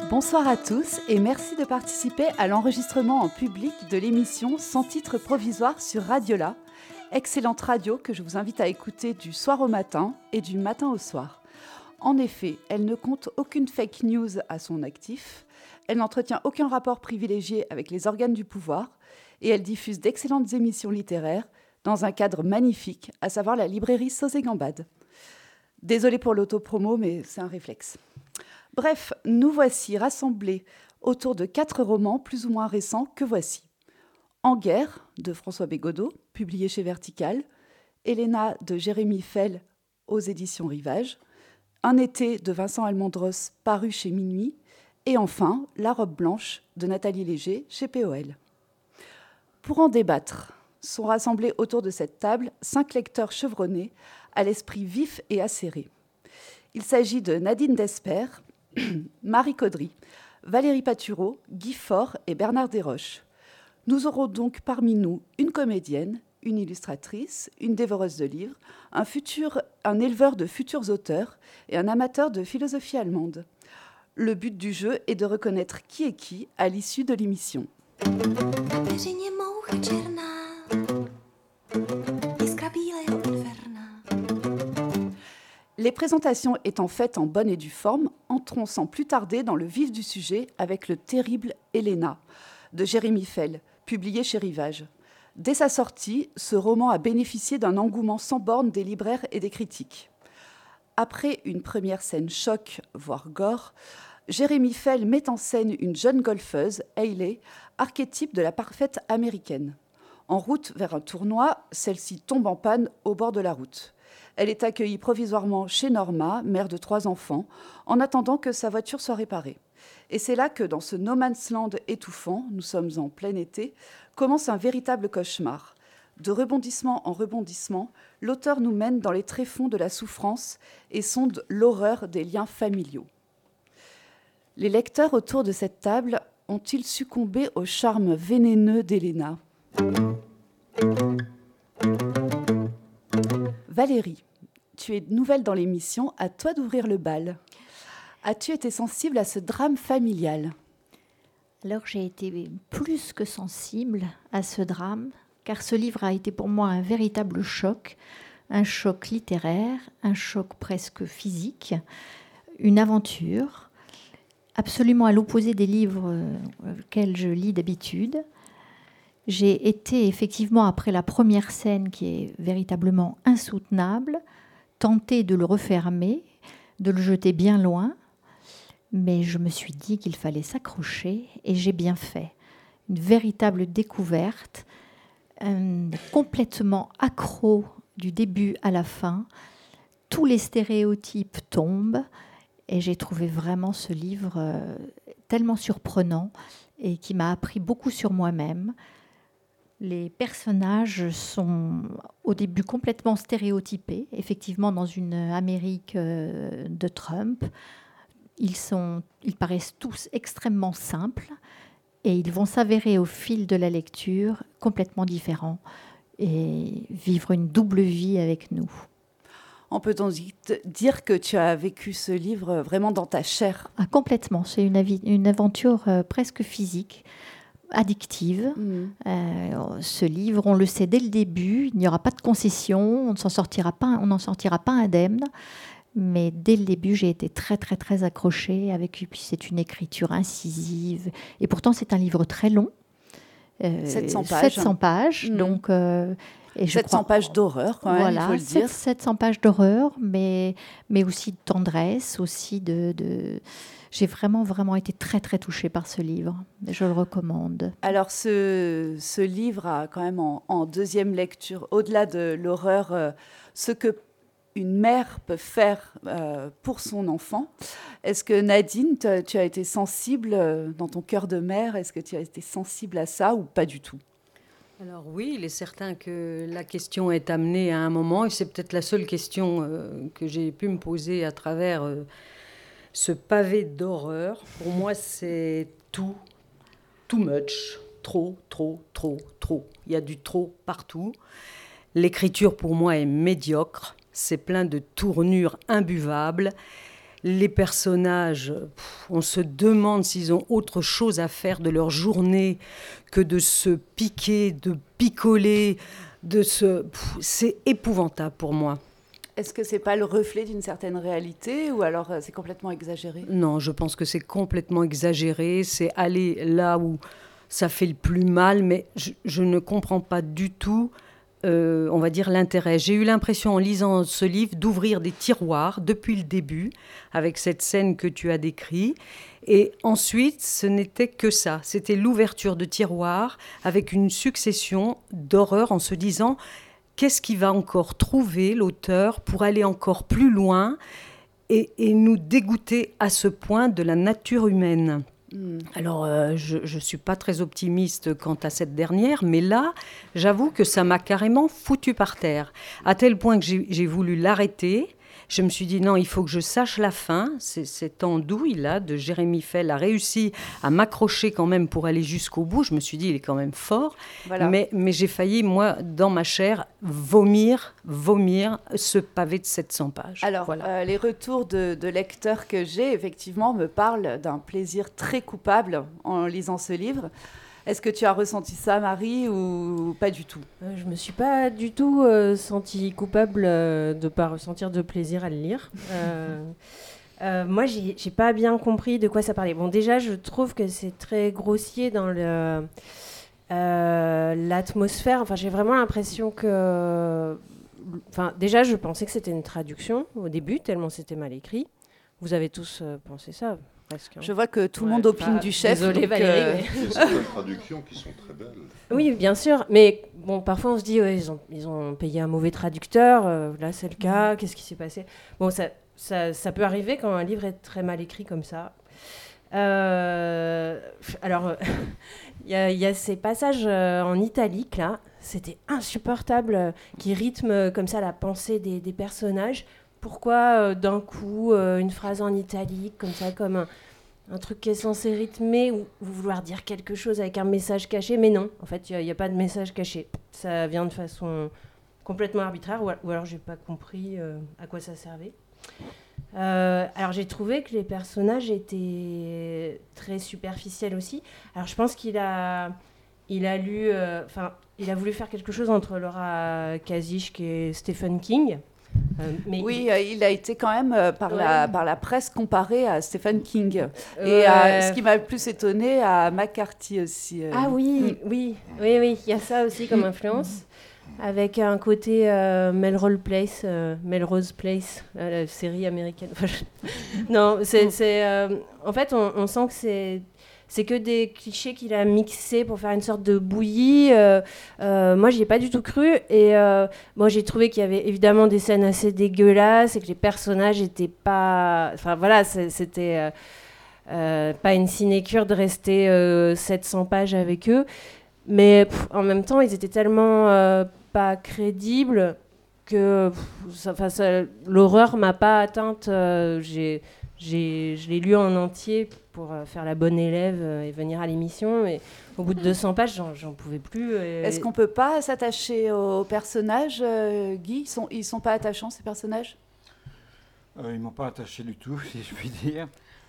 Bonsoir à tous et merci de participer à l'enregistrement en public de l'émission Sans titre provisoire sur Radiola, excellente radio que je vous invite à écouter du soir au matin et du matin au soir. En effet, elle ne compte aucune fake news à son actif, elle n'entretient aucun rapport privilégié avec les organes du pouvoir et elle diffuse d'excellentes émissions littéraires dans un cadre magnifique, à savoir la librairie Sauzet-Gambade. Désolée pour l'autopromo, mais c'est un réflexe. Bref, nous voici rassemblés autour de 4 romans plus ou moins récents que voici. En guerre, de François Bégodeau, publié chez Vertical, Elena de Jérémy Fell aux éditions Rivage, Un été de Vincent Almondros, paru chez Minuit, et enfin La robe blanche de Nathalie Léger chez POL. Pour en débattre, sont rassemblés autour de cette table 5 lecteurs chevronnés, à l'esprit vif et acéré. Il s'agit de Nadine Desper, Marie Caudry, Valérie Patureau, Guy Faure et Bernard Desroches. Nous aurons donc parmi nous une comédienne, une illustratrice, une dévoreuse de livres, un éleveur de futurs auteurs et un amateur de philosophie allemande. Le but du jeu est de reconnaître qui est qui à l'issue de l'émission. Les présentations étant faites en bonne et due forme, entrons sans plus tarder dans le vif du sujet avec le terrible Elena de Jérémy Fell, publié chez Rivage. Dès sa sortie, ce roman a bénéficié d'un engouement sans borne des libraires et des critiques. Après une première scène choc, voire gore, Jérémy Fell met en scène une jeune golfeuse, Hayley, archétype de la parfaite américaine. En route vers un tournoi, celle-ci tombe en panne au bord de la route. Elle est accueillie provisoirement chez Norma, mère de 3 enfants, en attendant que sa voiture soit réparée. Et c'est là que, dans ce no man's land étouffant, nous sommes en plein été, commence un véritable cauchemar. De rebondissement en rebondissement, l'auteur nous mène dans les tréfonds de la souffrance et sonde l'horreur des liens familiaux. Les lecteurs autour de cette table ont-ils succombé au charme vénéneux d'Elena ? Valérie, tu es nouvelle dans l'émission, à toi d'ouvrir le bal. As-tu été sensible à ce drame familial ? Alors j'ai été plus que sensible à ce drame, car ce livre a été pour moi un véritable choc, un choc littéraire, un choc presque physique, une aventure, absolument à l'opposé des livres auxquels je lis d'habitude. J'ai été effectivement, après la première scène qui est véritablement insoutenable, tentée de le refermer, de le jeter bien loin, mais je me suis dit qu'il fallait s'accrocher et j'ai bien fait. Une véritable découverte, complètement accro du début à la fin. Tous les stéréotypes tombent et j'ai trouvé vraiment ce livre tellement surprenant et qui m'a appris beaucoup sur moi-même. Les personnages sont au début complètement stéréotypés, effectivement dans une Amérique de Trump. Ils paraissent tous extrêmement simples et ils vont s'avérer au fil de la lecture complètement différents et vivre une double vie avec nous. On peut donc dire que tu as vécu ce livre vraiment dans ta chair. Ah, complètement, c'est une aventure presque physique. Addictive. Ce livre, on le sait dès le début, il n'y aura pas de concession, on n'en sortira pas indemne. Mais dès le début, j'ai été très, très, très accrochée. Puis c'est une écriture incisive. Et pourtant, c'est un livre très long. 700 pages. 700 pages. Donc, et 700 pages d'horreur, quand même, voilà, il faut le dire. 700 pages d'horreur, mais aussi de tendresse, aussi J'ai vraiment, vraiment été très, très touchée par ce livre. Je le recommande. Alors, ce livre a quand même en deuxième lecture, au-delà de l'horreur, ce que une mère peut faire pour son enfant. Est-ce que Nadine, tu as été sensible dans ton cœur de mère ? Est-ce que tu as été sensible à ça ou pas du tout ? Alors oui, il est certain que la question est amenée à un moment, et c'est peut-être la seule question que j'ai pu me poser à travers ce pavé d'horreur. Pour moi, c'est too much, trop. Il y a du trop partout. L'écriture, pour moi, est médiocre. C'est plein de tournures imbuvables. Les personnages, on se demande s'ils ont autre chose à faire de leur journée que de se piquer, de picoler, c'est épouvantable pour moi. Est-ce que c'est pas le reflet d'une certaine réalité ou alors c'est complètement exagéré ? Non, je pense que c'est complètement exagéré. C'est aller là où ça fait le plus mal, mais je ne comprends pas du tout, on va dire, l'intérêt. J'ai eu l'impression, en lisant ce livre, d'ouvrir des tiroirs depuis le début, avec cette scène que tu as décrite. Et ensuite, ce n'était que ça. C'était l'ouverture de tiroirs avec une succession d'horreurs en se disant qu'est-ce qu'il va encore trouver, l'auteur, pour aller encore plus loin et nous dégoûter à ce point de la nature humaine. Alors, je ne suis pas très optimiste quant à cette dernière, mais là, j'avoue que ça m'a carrément foutu par terre, à tel point que j'ai voulu l'arrêter. Je me suis dit, non, il faut que je sache la fin. Cet andouille là de Jérémy Fell a réussi à m'accrocher quand même pour aller jusqu'au bout. Je me suis dit, il est quand même fort. Voilà. Mais j'ai failli, moi, dans ma chair, vomir ce pavé de 700 pages. Alors, voilà. Les retours de lecteurs que j'ai, effectivement, me parlent d'un plaisir très coupable en lisant ce livre. Est-ce que tu as ressenti ça, Marie, ou pas du tout ? Je ne me suis pas du tout sentie coupable de ne pas ressentir de plaisir à le lire. Moi, je n'ai pas bien compris de quoi ça parlait. Bon, déjà, je trouve que c'est très grossier dans l'atmosphère. Enfin, j'ai vraiment l'impression que... Enfin, déjà, je pensais que c'était une traduction au début, tellement c'était mal écrit. Vous avez tous pensé ça ? Presque, hein. Je vois que tout le monde opine du chef. Désolée Valérie. C'est certaines traductions qui sont très belles. Oui, bien sûr. Mais bon, parfois on se dit, ils ont payé un mauvais traducteur. Là, c'est le cas. Qu'est-ce qui s'est passé ? Bon, ça peut arriver quand un livre est très mal écrit comme ça. Alors, il y a ces passages en italique, là. C'était insupportable, qui rythment comme ça la pensée des personnages. Pourquoi d'un coup une phrase en italique comme ça, comme un truc qui est censé rythmer ou vouloir dire quelque chose avec un message caché, mais non, en fait il n'y a pas de message caché, ça vient de façon complètement arbitraire ou alors j'ai pas compris à quoi ça servait. Alors j'ai trouvé que les personnages étaient très superficiels aussi. Alors je pense qu'il a lu, il a voulu faire quelque chose entre Laura Kazich et Stephen King. Mais oui, il a été quand même par la presse comparé à Stephen King. Et ce qui m'a le plus étonné, à McCarthy aussi. Ah oui, il y a ça aussi comme influence. Avec un côté Melrose Place, la série américaine. Non, en fait, on sent que c'est que des clichés qu'il a mixés pour faire une sorte de bouillie. Moi, j'y ai pas du tout cru. Et moi, j'ai trouvé qu'il y avait évidemment des scènes assez dégueulasses et que les personnages n'étaient pas... Enfin, voilà, c'était pas une sinécure de rester 700 pages avec eux. Mais en même temps, ils étaient tellement pas crédibles que l'horreur m'a pas atteinte. Je l'ai lu en entier pour faire la bonne élève et venir à l'émission. Et au bout de 200 pages, j'en pouvais plus. Est-ce qu'on peut pas s'attacher aux personnages, Guy ? Ils sont pas attachants, ces personnages ? Ils m'ont pas attaché du tout, si je puis dire.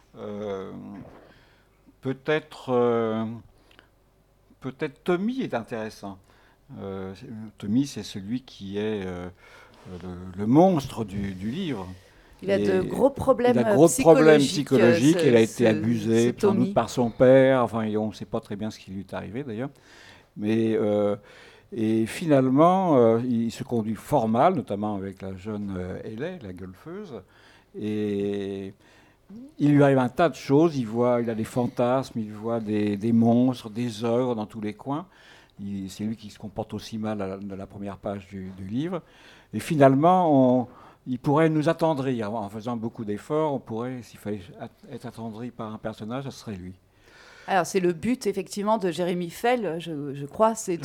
Peut-être Tommy est intéressant. Tommy, c'est celui qui est le monstre du livre. Il a de gros problèmes psychologiques. Il a été abusé, sans doute par son père. Enfin, on ne sait pas très bien ce qui lui est arrivé, d'ailleurs. Mais, et finalement, il se conduit fort mal, notamment avec la jeune Ellie, la golfeuse. Et il lui arrive un tas de choses. Il a des fantasmes, il voit des monstres, des ogres dans tous les coins. C'est lui qui se comporte aussi mal à la première page du livre. Et finalement, il pourrait nous attendrir. En faisant beaucoup d'efforts, s'il fallait être attendri par un personnage, ce serait lui. Alors, c'est le but, effectivement, de Jérémy Fell, je crois, c'est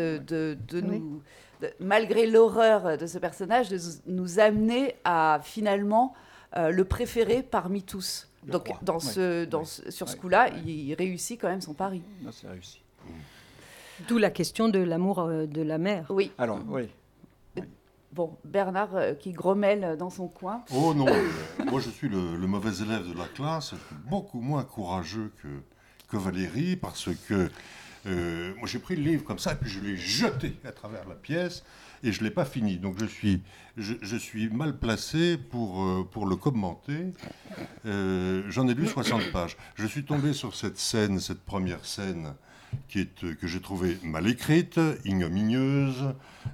malgré l'horreur de ce personnage, de nous amener à, finalement, le préférer parmi tous. Donc, sur ce coup-là, il réussit quand même son pari. Non, c'est réussi. D'où la question de l'amour de la mère. Oui. Alors, oui. Bon, Bernard qui grommelle dans son coin. Oh non, moi je suis le mauvais élève de la classe, je suis beaucoup moins courageux que Valérie, parce que moi j'ai pris le livre comme ça, et puis je l'ai jeté à travers la pièce, et je ne l'ai pas fini. Donc je suis mal placé pour le commenter. J'en ai lu 60 pages. Je suis tombé sur cette première scène, que j'ai trouvée mal écrite, ignominieuse,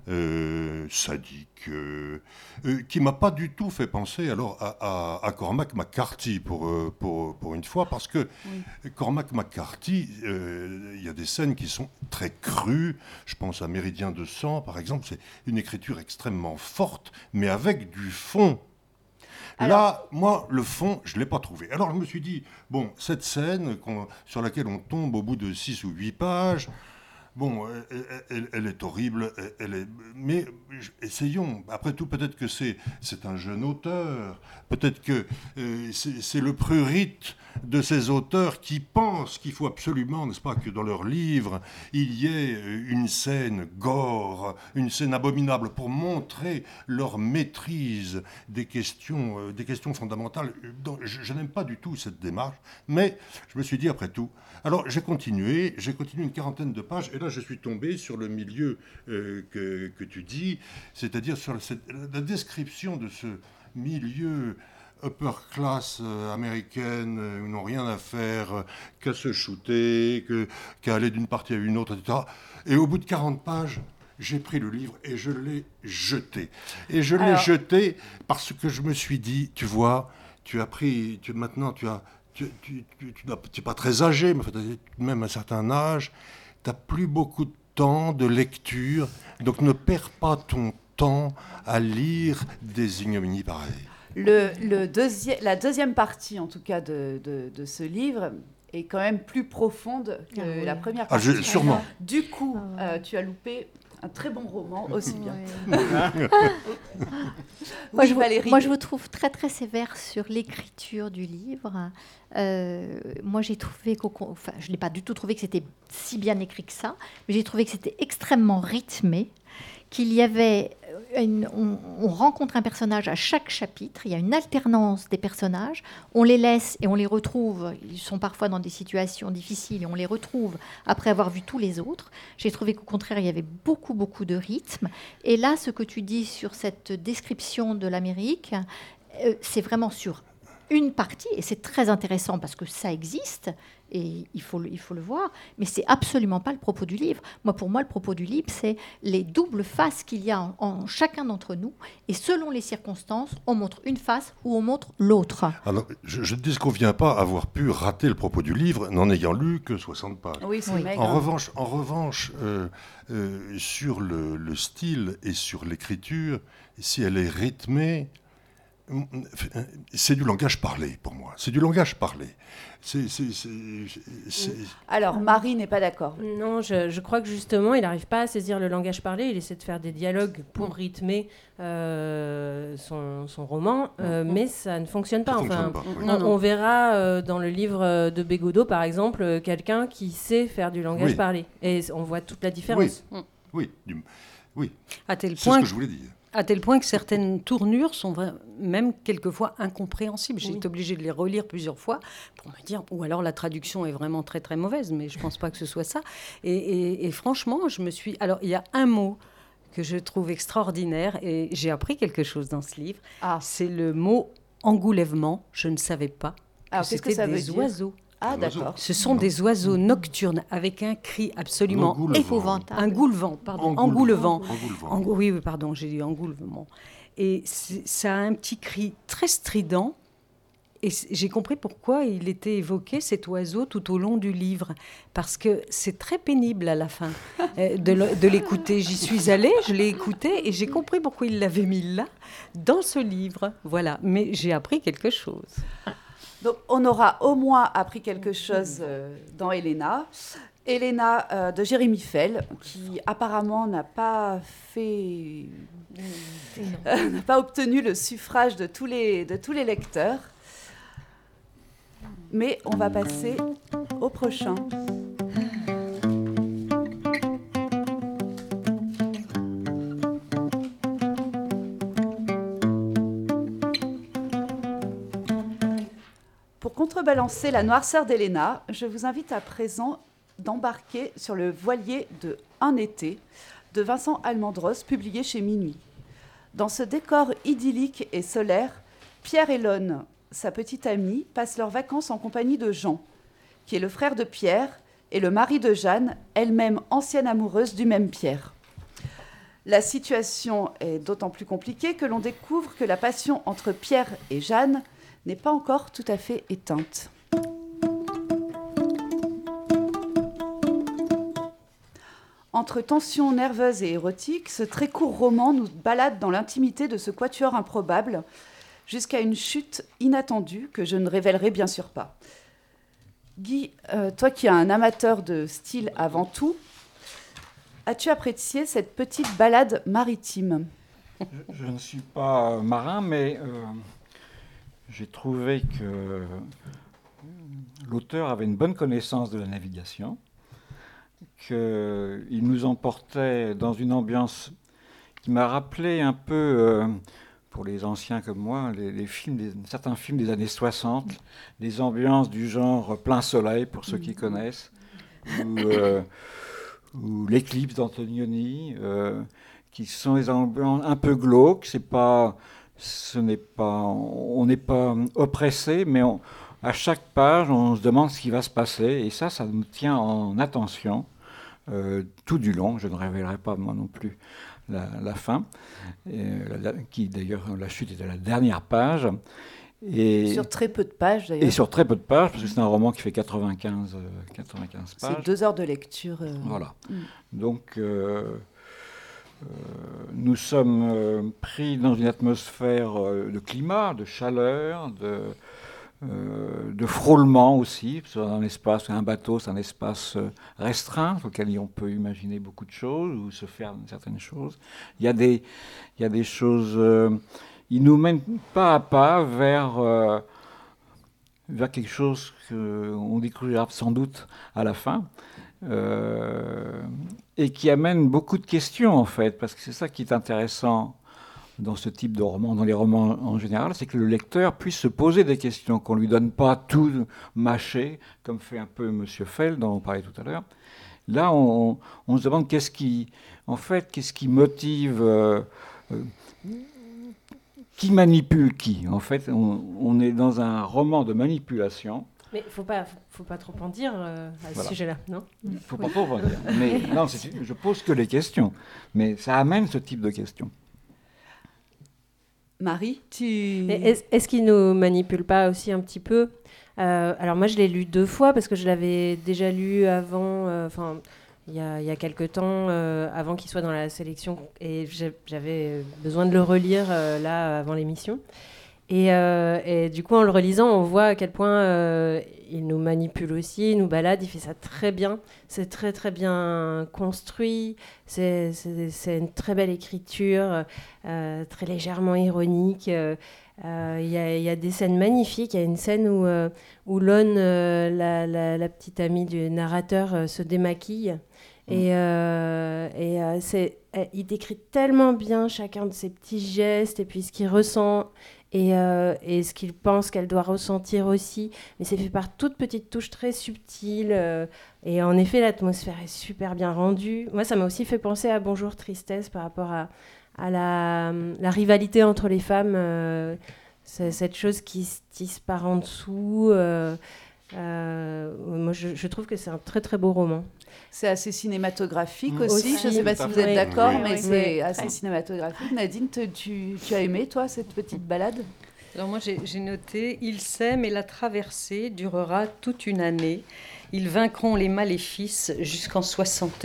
sadique, qui m'a pas du tout fait penser alors à Cormac McCarthy pour une fois, parce que Cormac McCarthy, il y a des scènes qui sont très crues. Je pense à Méridien de sang, par exemple. C'est une écriture extrêmement forte, mais avec du fond. Là, moi, le fond, je ne l'ai pas trouvé. Alors, je me suis dit, bon, cette scène sur laquelle on tombe au bout de 6 ou 8 pages, bon, elle est horrible, mais essayons. Après tout, peut-être que c'est un jeune auteur, peut-être que c'est le prurite de ces auteurs qui pensent qu'il faut absolument, n'est-ce pas, que dans leurs livres, il y ait une scène gore, une scène abominable, pour montrer leur maîtrise des questions fondamentales. Je n'aime pas du tout cette démarche, mais je me suis dit, après tout, alors j'ai continué une quarantaine de pages, et là je suis tombé sur le milieu que tu dis, c'est-à-dire sur la description de ce milieu upper class américaine, où n'ont rien à faire qu'à se shooter, qu'à aller d'une partie à une autre, etc. Et au bout de 40 pages, j'ai pris le livre et je l'ai jeté. Et je l'ai jeté parce que je me suis dit, tu vois, maintenant tu n'es pas très âgé, mais même à un certain âge, tu n'as plus beaucoup de temps de lecture, donc ne perds pas ton temps à lire des ignominies pareilles. La deuxième partie, en tout cas, de ce livre est quand même plus profonde que la première partie. Sûrement. Du coup, tu as loupé un très bon roman aussi bien. Moi, je vous trouve très très sévère sur l'écriture du livre. Moi, j'ai trouvé je n'ai pas du tout trouvé que c'était si bien écrit que ça, mais j'ai trouvé que c'était extrêmement rythmé, qu'il y avait on rencontre un personnage à chaque chapitre, il y a une alternance des personnages, on les laisse et on les retrouve, ils sont parfois dans des situations difficiles et on les retrouve après avoir vu tous les autres. J'ai trouvé qu'au contraire, il y avait beaucoup, beaucoup de rythme. Et là, ce que tu dis sur cette description de l'Amérique, c'est vraiment sur une partie, et c'est très intéressant parce que ça existe, et il faut le voir, mais c'est absolument pas le propos du livre. Pour moi, le propos du livre, c'est les doubles faces qu'il y a en chacun d'entre nous, et selon les circonstances, on montre une face ou on montre l'autre. Alors, je ne disconviens pas avoir pu rater le propos du livre, n'en ayant lu que 60 pages. Oui, c'est maigre. En revanche, sur le style et sur l'écriture, si elle est rythmée, c'est du langage parlé pour moi. C'est du langage parlé. Alors, Marie n'est pas d'accord. Non, je crois que justement, il n'arrive pas à saisir le langage parlé. Il essaie de faire des dialogues pour rythmer son roman, mais ça ne fonctionne pas. On verra dans le livre de Bégodeau, par exemple, quelqu'un qui sait faire du langage parlé. Et on voit toute la différence. Oui. À tel point, c'est ce que je voulais dire. À tel point que certaines tournures sont même quelquefois incompréhensibles. J'ai été obligée de les relire plusieurs fois pour me dire, ou alors la traduction est vraiment très très mauvaise, mais je ne pense pas que ce soit ça. Et franchement, alors il y a un mot que je trouve extraordinaire, et j'ai appris quelque chose dans ce livre. C'est le mot engoulèvement. Je ne savais pas que c'était des oiseaux. Ah, d'accord. Ce sont des oiseaux nocturnes avec un cri absolument épouvantable. Engoulevant. Oui, pardon, j'ai dit engoulevement. Et ça a un petit cri très strident. Et j'ai compris pourquoi il était évoqué, cet oiseau, tout au long du livre. Parce que c'est très pénible à la fin de l'écouter. J'y suis allée, je l'ai écouté et j'ai compris pourquoi il l'avait mis là, dans ce livre. Voilà, mais j'ai appris quelque chose. Donc, on aura au moins appris quelque chose dans Elena. Elena de Jérémy Fell, qui apparemment n'a pas obtenu le suffrage de tous les lecteurs. Mais on va passer au prochain. Pour contrebalancer la noirceur d'Héléna, je vous invite à présent d'embarquer sur le voilier de Un été de Vincent Almendros, publié chez Minuit. Dans ce décor idyllique et solaire, Pierre et Lone, sa petite amie, passent leurs vacances en compagnie de Jean, qui est le frère de Pierre et le mari de Jeanne, elle-même ancienne amoureuse du même Pierre. La situation est d'autant plus compliquée que l'on découvre que la passion entre Pierre et Jeanne n'est pas encore tout à fait éteinte. Entre tensions nerveuses et érotiques, ce très court roman nous balade dans l'intimité de ce quatuor improbable jusqu'à une chute inattendue que je ne révélerai bien sûr pas. Guy, toi qui es un amateur de style avant tout, as-tu apprécié cette petite balade maritime ? Je ne suis pas marin, mais j'ai trouvé que l'auteur avait une bonne connaissance de la navigation, qu'il nous emportait dans une ambiance qui m'a rappelé un peu, pour les anciens comme moi, certains films des années 60, des ambiances du genre Plein Soleil, pour ceux qui connaissent, ou L'Éclipse d'Antonioni, qui sont des ambiances un peu glauques. On n'est pas oppressé, mais à chaque page, on se demande ce qui va se passer, et ça nous tient en attention tout du long. Je ne révélerai pas moi non plus la fin, qui d'ailleurs, la chute est à la dernière page. Et sur très peu de pages d'ailleurs. Et sur très peu de pages, parce que c'est un roman qui fait 95 pages. C'est 2 heures de lecture. Voilà. Donc, nous sommes pris dans une atmosphère de climat, de chaleur, de frôlement aussi. Un bateau, c'est un espace restreint auquel on peut imaginer beaucoup de choses ou se faire certaines choses. Il y a des choses... il nous mène pas à pas vers quelque chose qu'on découvrira sans doute à la fin. Et qui amène beaucoup de questions, en fait, parce que c'est ça qui est intéressant dans ce type de roman, dans les romans en général, c'est que le lecteur puisse se poser des questions, qu'on ne lui donne pas tout mâché, comme fait un peu M. Feld, dont on parlait tout à l'heure. Là, on se demande qu'est-ce qui motive, qui manipule qui. En fait, on est dans un roman de manipulation. Mais faut pas trop en dire à ce sujet-là, non ? Faut pas trop en dire. Mais non, je pose que les questions. Mais ça amène ce type de questions. Marie, est-ce qu'il nous manipule pas aussi un petit peu ? Alors moi, je l'ai lu 2 fois parce que je l'avais déjà lu avant, il y a quelques temps, avant qu'il soit dans la sélection, et j'avais besoin de le relire là avant l'émission. Et du coup, en le relisant, on voit à quel point il nous manipule aussi, il nous balade, il fait ça très bien. C'est très très bien construit, c'est une très belle écriture, très légèrement ironique. Il y a des scènes magnifiques. Il y a une scène où Lone, la petite amie du narrateur, se démaquille. Et il décrit tellement bien chacun de ses petits gestes et puis ce qu'il ressent. Et ce qu'il pense qu'elle doit ressentir aussi. Mais c'est fait par toutes petites touches très subtiles. Et en effet, l'atmosphère est super bien rendue. Moi, ça m'a aussi fait penser à Bonjour Tristesse par rapport à la rivalité entre les femmes. Cette chose qui se tisse par en dessous. Moi, je trouve que c'est un très très beau roman. C'est assez cinématographique aussi. Je ne sais pas si vous êtes d'accord, mais c'est assez cinématographique. Nadine, tu as aimé, toi, cette petite balade ? Alors moi, j'ai noté « Il sème et la traversée durera toute une année. Ils vaincront les maléfices jusqu'en 70. »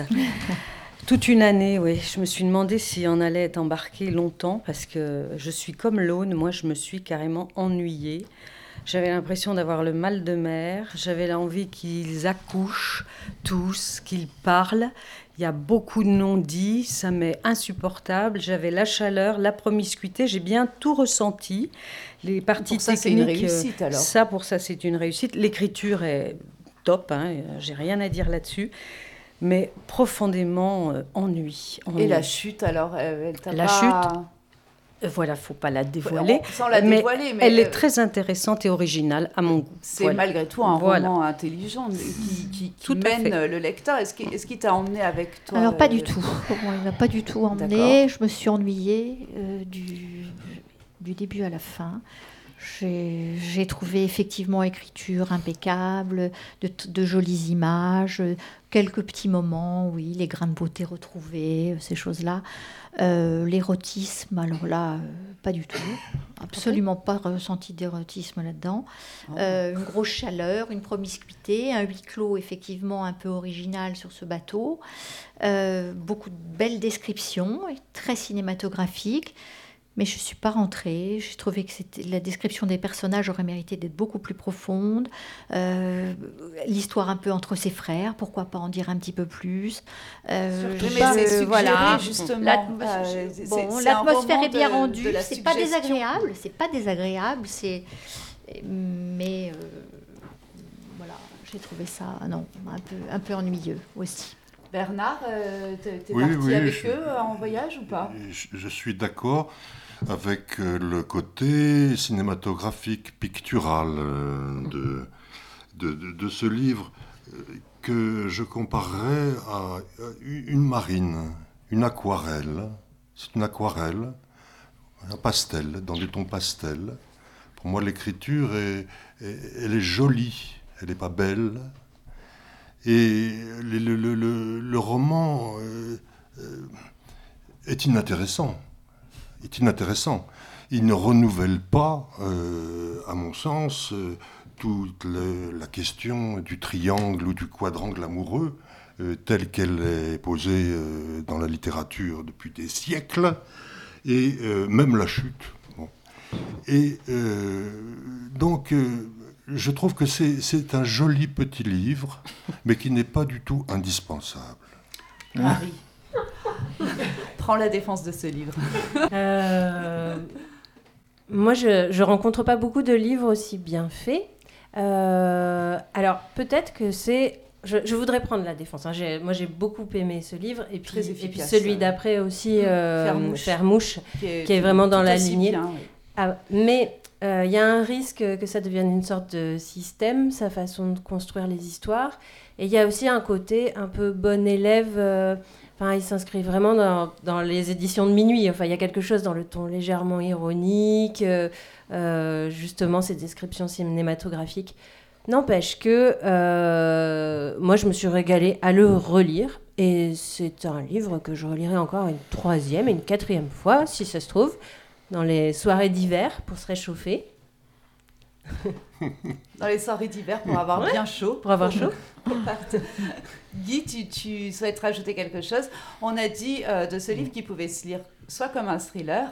Toute une année, oui. Je me suis demandé si on allait être embarqué longtemps, parce que je suis comme Lone. Moi, je me suis carrément ennuyée. J'avais l'impression d'avoir le mal de mer. J'avais l'envie qu'ils accouchent tous, qu'ils parlent. Il y a beaucoup de non-dits. Ça m'est insupportable. J'avais la chaleur, la promiscuité. J'ai bien tout ressenti. Les parties pour ça, techniques, c'est une réussite, alors. Pour ça, c'est une réussite. L'écriture est top. J'ai rien à dire là-dessus. Mais profondément ennui. Et la chute, alors elle t'a la pas... chute. Voilà, faut pas la dévoiler. Sans la dévoiler, mais elle est très intéressante et originale à mon goût. C'est malgré tout un roman intelligent qui mène le lecteur. Est-ce qu'il t'a emmené avec toi? Alors pas du tout. Bon, il m'a pas du tout emmené. Je me suis ennuyée du début à la fin. J'ai trouvé effectivement écriture impeccable, de jolies images, quelques petits moments, oui, les grains de beauté retrouvés, ces choses-là. L'érotisme, alors là, pas du tout. Absolument pas ressenti d'érotisme là-dedans. Une grosse chaleur, une promiscuité, un huis clos effectivement un peu original sur ce bateau. Beaucoup de belles descriptions, très cinématographiques. Mais je ne suis pas rentrée. J'ai trouvé que la description des personnages aurait mérité d'être beaucoup plus profonde. L'histoire un peu entre ses frères, pourquoi pas en dire un petit peu plus. C'est suggéré, justement. L'atmosphère est bien rendue. C'est pas désagréable. Mais voilà, j'ai trouvé ça un peu ennuyeux aussi. Bernard, t'es parti avec eux en voyage ou pas? Je suis d'accord avec le côté cinématographique, pictural de ce livre que je comparerais à une marine, une aquarelle. C'est une aquarelle, un pastel, dans du ton pastel. Pour moi, l'écriture, elle est jolie, elle n'est pas belle. Et le roman est inintéressant. Il ne renouvelle pas, à mon sens, toute la question du triangle ou du quadrangle amoureux, telle qu'elle est posée dans la littérature depuis des siècles, et même la chute. Bon. Et donc... je trouve que c'est un joli petit livre, mais qui n'est pas du tout indispensable. Marie, prends la défense de ce livre. Moi, je rencontre pas beaucoup de livres aussi bien faits. Alors, peut-être que c'est... Je voudrais prendre la défense. Hein. Moi, j'ai beaucoup aimé ce livre. Et puis celui d'après aussi, Faire mouche, qui est vraiment dans la lignée. Bien, oui. Mais... il y a un risque que ça devienne une sorte de système, sa façon de construire les histoires. Et il y a aussi un côté un peu bon élève. Il s'inscrit vraiment dans les éditions de minuit. Enfin, il y a quelque chose dans le ton légèrement ironique, justement ces descriptions cinématographiques. N'empêche que moi, je me suis régalée à le relire. Et c'est un livre que je relirai encore une 3e et une 4e fois, si ça se trouve. Dans les soirées d'hiver, pour se réchauffer. Dans les soirées d'hiver, pour avoir bien chaud. Pour avoir chaud. Guy, tu souhaites rajouter quelque chose? On a dit de ce livre qu'il pouvait se lire soit comme un thriller.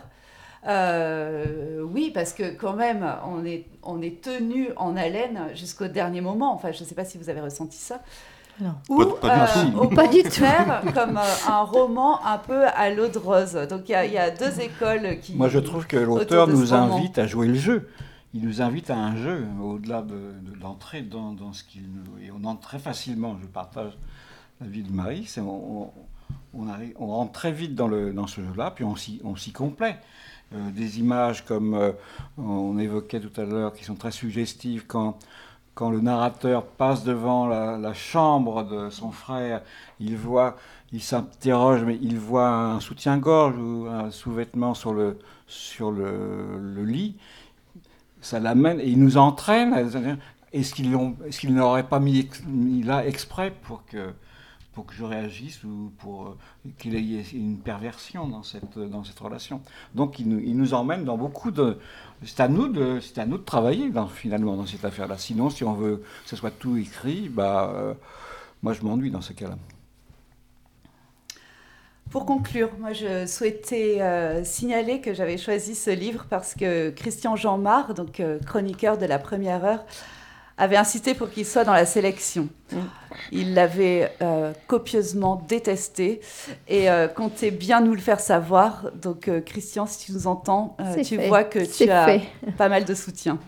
Oui, parce que quand même, on est tenu en haleine jusqu'au dernier moment. Enfin, je ne sais pas si vous avez ressenti ça. Non. Ou au contraire, comme un roman un peu à l'eau de rose. Donc il y a deux écoles qui... Moi je trouve que l'auteur nous invite à jouer le jeu. Il nous invite à un jeu, au-delà de l'entrée dans ce qu'il... Et on entre très facilement, je partage l'avis de Marie, on rentre très vite dans ce jeu-là, puis on s'y complaît. Des images comme on évoquait tout à l'heure, qui sont très suggestives, quand le narrateur passe devant la chambre de son frère, il s'interroge, mais il voit un soutien-gorge ou un sous-vêtement sur le lit. Ça l'amène et il nous entraîne. Est-ce qu'il n'aurait pas mis là exprès pour que je réagisse ou pour qu'il y ait une perversion dans cette relation. Donc il nous emmène dans beaucoup de... C'est à nous de travailler finalement dans cette affaire-là. Sinon, si on veut que ce soit tout écrit, moi je m'ennuie dans ce cas-là. Pour conclure, moi je souhaitais signaler que j'avais choisi ce livre parce que Christian Jean-Marc, donc chroniqueur de La Première Heure, avait insisté pour qu'il soit dans la sélection. Il l'avait copieusement détesté et comptait bien nous le faire savoir. Donc Christian, si tu nous entends, tu vois que tu as pas mal de soutien.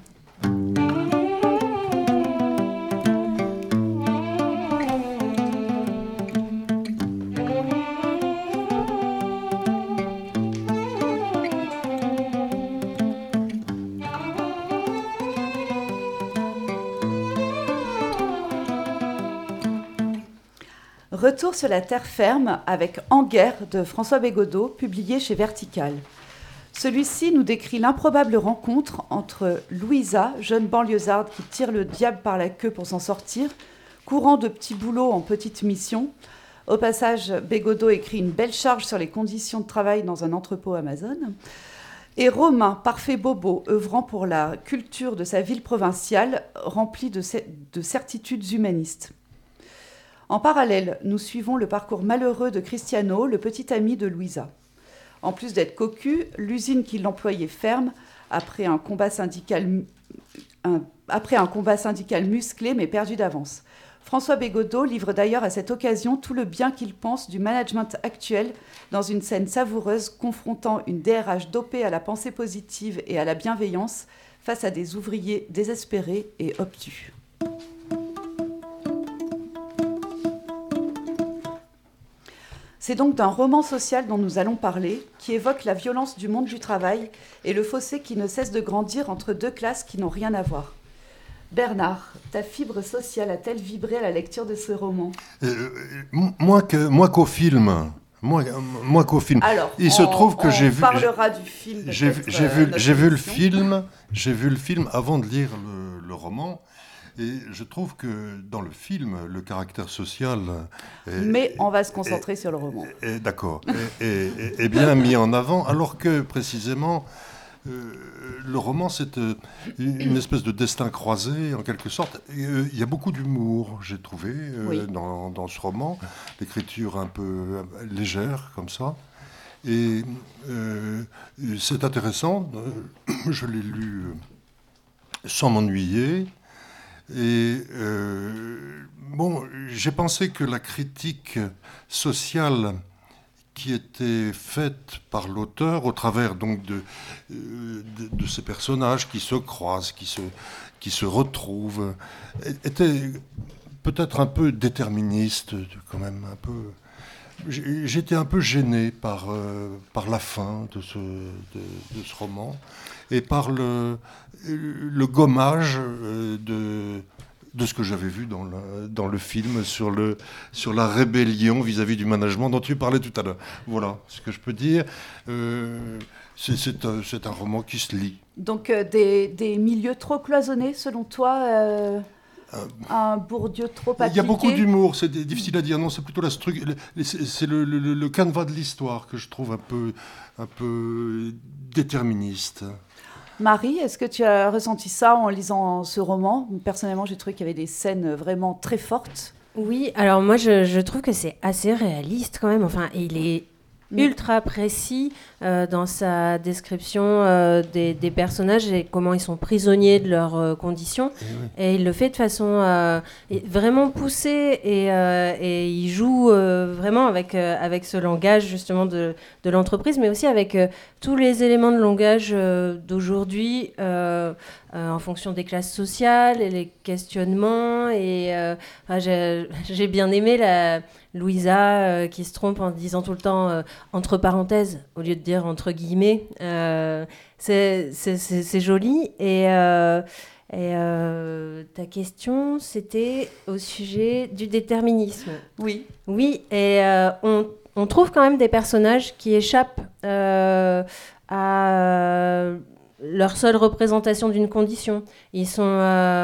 Retour sur la terre ferme avec En guerre de François Bégodeau, publié chez Vertical. Celui-ci nous décrit l'improbable rencontre entre Louisa, jeune banlieusarde qui tire le diable par la queue pour s'en sortir, courant de petits boulots en petites missions. Au passage, Bégodeau écrit une belle charge sur les conditions de travail dans un entrepôt Amazon. Et Romain, parfait bobo, œuvrant pour la culture de sa ville provinciale, remplie de certitudes humanistes. En parallèle, nous suivons le parcours malheureux de Cristiano, le petit ami de Louisa. En plus d'être cocu, l'usine qui l'employait ferme après un combat syndical musclé mais perdu d'avance. François Bégodeau livre d'ailleurs à cette occasion tout le bien qu'il pense du management actuel dans une scène savoureuse confrontant une DRH dopée à la pensée positive et à la bienveillance face à des ouvriers désespérés et obtus. C'est donc d'un roman social dont nous allons parler, qui évoque la violence du monde du travail et le fossé qui ne cesse de grandir entre deux classes qui n'ont rien à voir. Bernard, ta fibre sociale a-t-elle vibré à la lecture de ce roman ? Moins qu'au film. Moins qu'au film. Alors, il se trouve que j'ai vu. Parlera du film. J'ai vu le film. J'ai vu le film avant de lire le roman. Et je trouve que dans le film, le caractère social... Mais on va se concentrer sur le roman. D'accord. Est bien mis en avant, alors que précisément, le roman, c'est une espèce de destin croisé, en quelque sorte. Il y a beaucoup d'humour, j'ai trouvé, oui. dans ce roman. L'écriture un peu légère, comme ça. Et c'est intéressant. Je l'ai lu sans m'ennuyer. Et j'ai pensé que la critique sociale qui était faite par l'auteur au travers donc de ces personnages qui se croisent, qui se retrouvent, était peut-être un peu déterministe, quand même un peu. J'étais un peu gêné par la fin de ce roman et par le gommage de ce que j'avais vu dans le film sur la rébellion vis-à-vis du management dont tu parlais tout à l'heure. Voilà ce que je peux dire. C'est un roman qui se lit. Donc des milieux trop cloisonnés, selon toi un Bourdieu trop appliqué. Il y a beaucoup d'humour, c'est difficile à dire. Non, c'est plutôt la structure. C'est le canevas de l'histoire que je trouve un peu déterministe. Marie, est-ce que tu as ressenti ça en lisant ce roman ? Personnellement, j'ai trouvé qu'il y avait des scènes vraiment très fortes. Oui, alors moi, je trouve que c'est assez réaliste quand même. Enfin, il est ultra précis dans sa description des personnages et comment ils sont prisonniers de leurs conditions. Et il le fait de façon vraiment poussée et il joue vraiment avec ce langage justement de l'entreprise, mais aussi avec tous les éléments de langage d'aujourd'hui en fonction des classes sociales et les questionnements. Et j'ai bien aimé Louisa qui se trompe en disant tout le temps entre parenthèses au lieu de dire entre guillemets. C'est joli. Et ta question, c'était au sujet du déterminisme. Oui. Oui, et on trouve quand même des personnages qui échappent à leur seule représentation d'une condition. Ils sont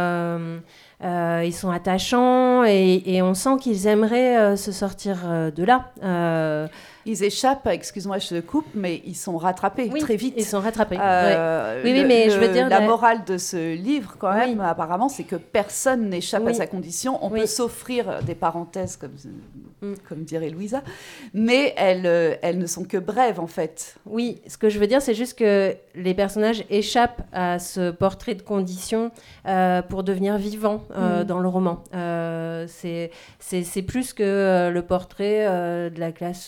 attachants et on sent qu'ils aimeraient se sortir de là. Ils échappent, excuse-moi, je te coupe, mais ils sont rattrapés très vite. Ils sont rattrapés. Oui, mais je veux dire, la morale de ce livre, quand même, apparemment, c'est que personne n'échappe à sa condition. On peut s'offrir des parenthèses, comme dirait Louisa, mais elles ne sont que brèves, en fait. Oui, ce que je veux dire, c'est juste que les personnages échappent à ce portrait de condition pour devenir vivants dans le roman. C'est plus que le portrait de la classe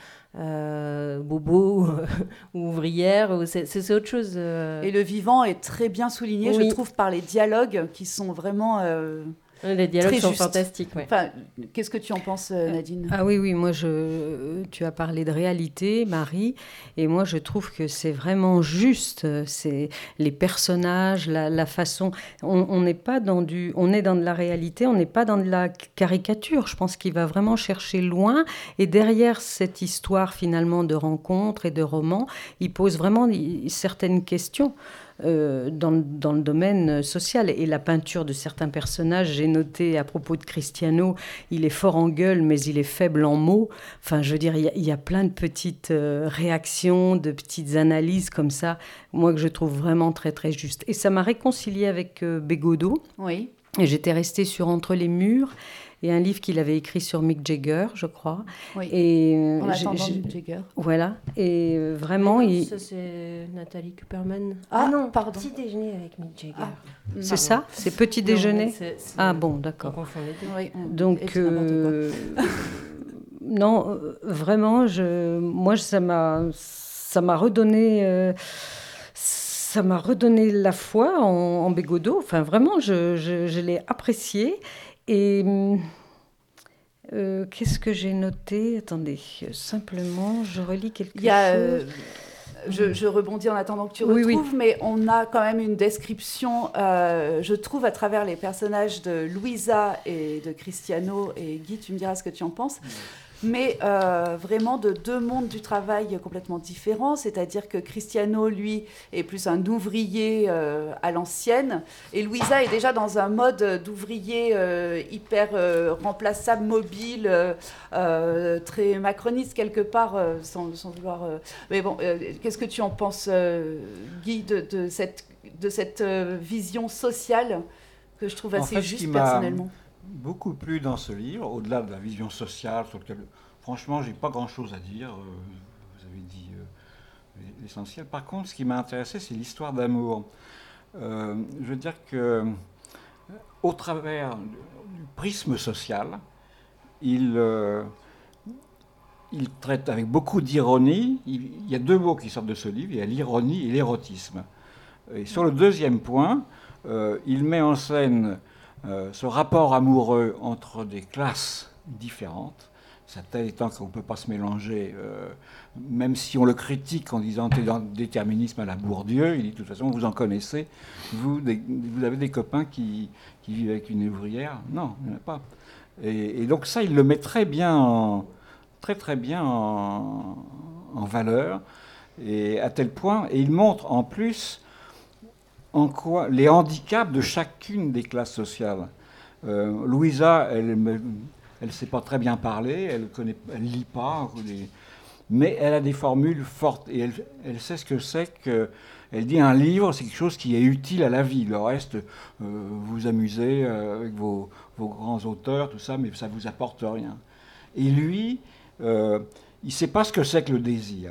bobo ou ouvrière, c'est autre chose. Et le vivant est très bien souligné, je trouve, par les dialogues qui sont vraiment Les dialogues sont fantastiques. Ouais. Enfin, qu'est-ce que tu en penses, Nadine ? Ah oui, moi, tu as parlé de réalité, Marie, et moi, je trouve que c'est vraiment juste. C'est les personnages, la façon. On n'est pas on est dans de la réalité, on n'est pas dans de la caricature. Je pense qu'il va vraiment chercher loin, et derrière cette histoire finalement de rencontres et de romans, il pose vraiment certaines questions. Dans le domaine social. Et la peinture de certains personnages, j'ai noté à propos de Cristiano, il est fort en gueule, mais il est faible en mots. Enfin, je veux dire, il y a plein de petites réactions, de petites analyses comme ça, moi, que je trouve vraiment très, très juste. Et ça m'a réconciliée avec Bégodeau. Oui. Et j'étais restée sur Entre les murs, et un livre qu'il avait écrit sur Mick Jagger, je crois. Oui. Et en attendant Mick Jagger. Voilà. Et vraiment... Ça, c'est Nathalie Cooperman. Ah non, pardon. Petit déjeuner avec Mick Jagger. Ah, c'est ça ? C'est Petit déjeuner ? Ah bon, d'accord. On confond les deux. Oui, donc, non, vraiment, moi, ça m'a redonné... ça m'a redonné la foi en Bégodeau. Enfin, vraiment, je l'ai apprécié. Et qu'est-ce que j'ai noté ? Attendez, simplement, je relis quelque chose. Je rebondis en attendant que tu retrouves, mais on a quand même une description, je trouve, à travers les personnages de Louisa et de Cristiano. Et Guy, tu me diras ce que tu en penses. Mais vraiment de deux mondes du travail complètement différents, c'est-à-dire que Cristiano, lui, est plus un ouvrier à l'ancienne, et Louisa est déjà dans un mode d'ouvrier hyper remplaçable, mobile, très macroniste quelque part, sans vouloir... Mais bon, qu'est-ce que tu en penses, Guy, de cette vision sociale que je trouve assez juste personnellement ? Beaucoup plu dans ce livre, au-delà de la vision sociale, sur lequel, franchement, j'ai pas grand-chose à dire. Vous avez dit l'essentiel. Par contre, ce qui m'a intéressé, c'est l'histoire d'amour. Je veux dire que, au travers du prisme social, il traite avec beaucoup d'ironie. Il y a deux mots qui sortent de ce livre, il y a l'ironie et l'érotisme. Et sur le deuxième point, il met en scène ce rapport amoureux entre des classes différentes, ça tel étant qu'on ne peut pas se mélanger, même si on le critique en disant t'es dans le déterminisme à la Bourdieu, il dit de toute façon vous en connaissez, vous avez des copains qui vivent avec une ouvrière, non, il n'y en a pas. Et donc ça, il le met très très bien en valeur, et à tel point, et il montre en plus en quoi les handicaps de chacune des classes sociales. Louisa, elle ne sait pas très bien parler, elle lit pas, mais elle a des formules fortes et elle sait ce que c'est que. Elle dit un livre, c'est quelque chose qui est utile à la vie. Le reste, vous amusez avec vos grands auteurs, tout ça, mais ça vous apporte rien. Et lui, il ne sait pas ce que c'est que le désir.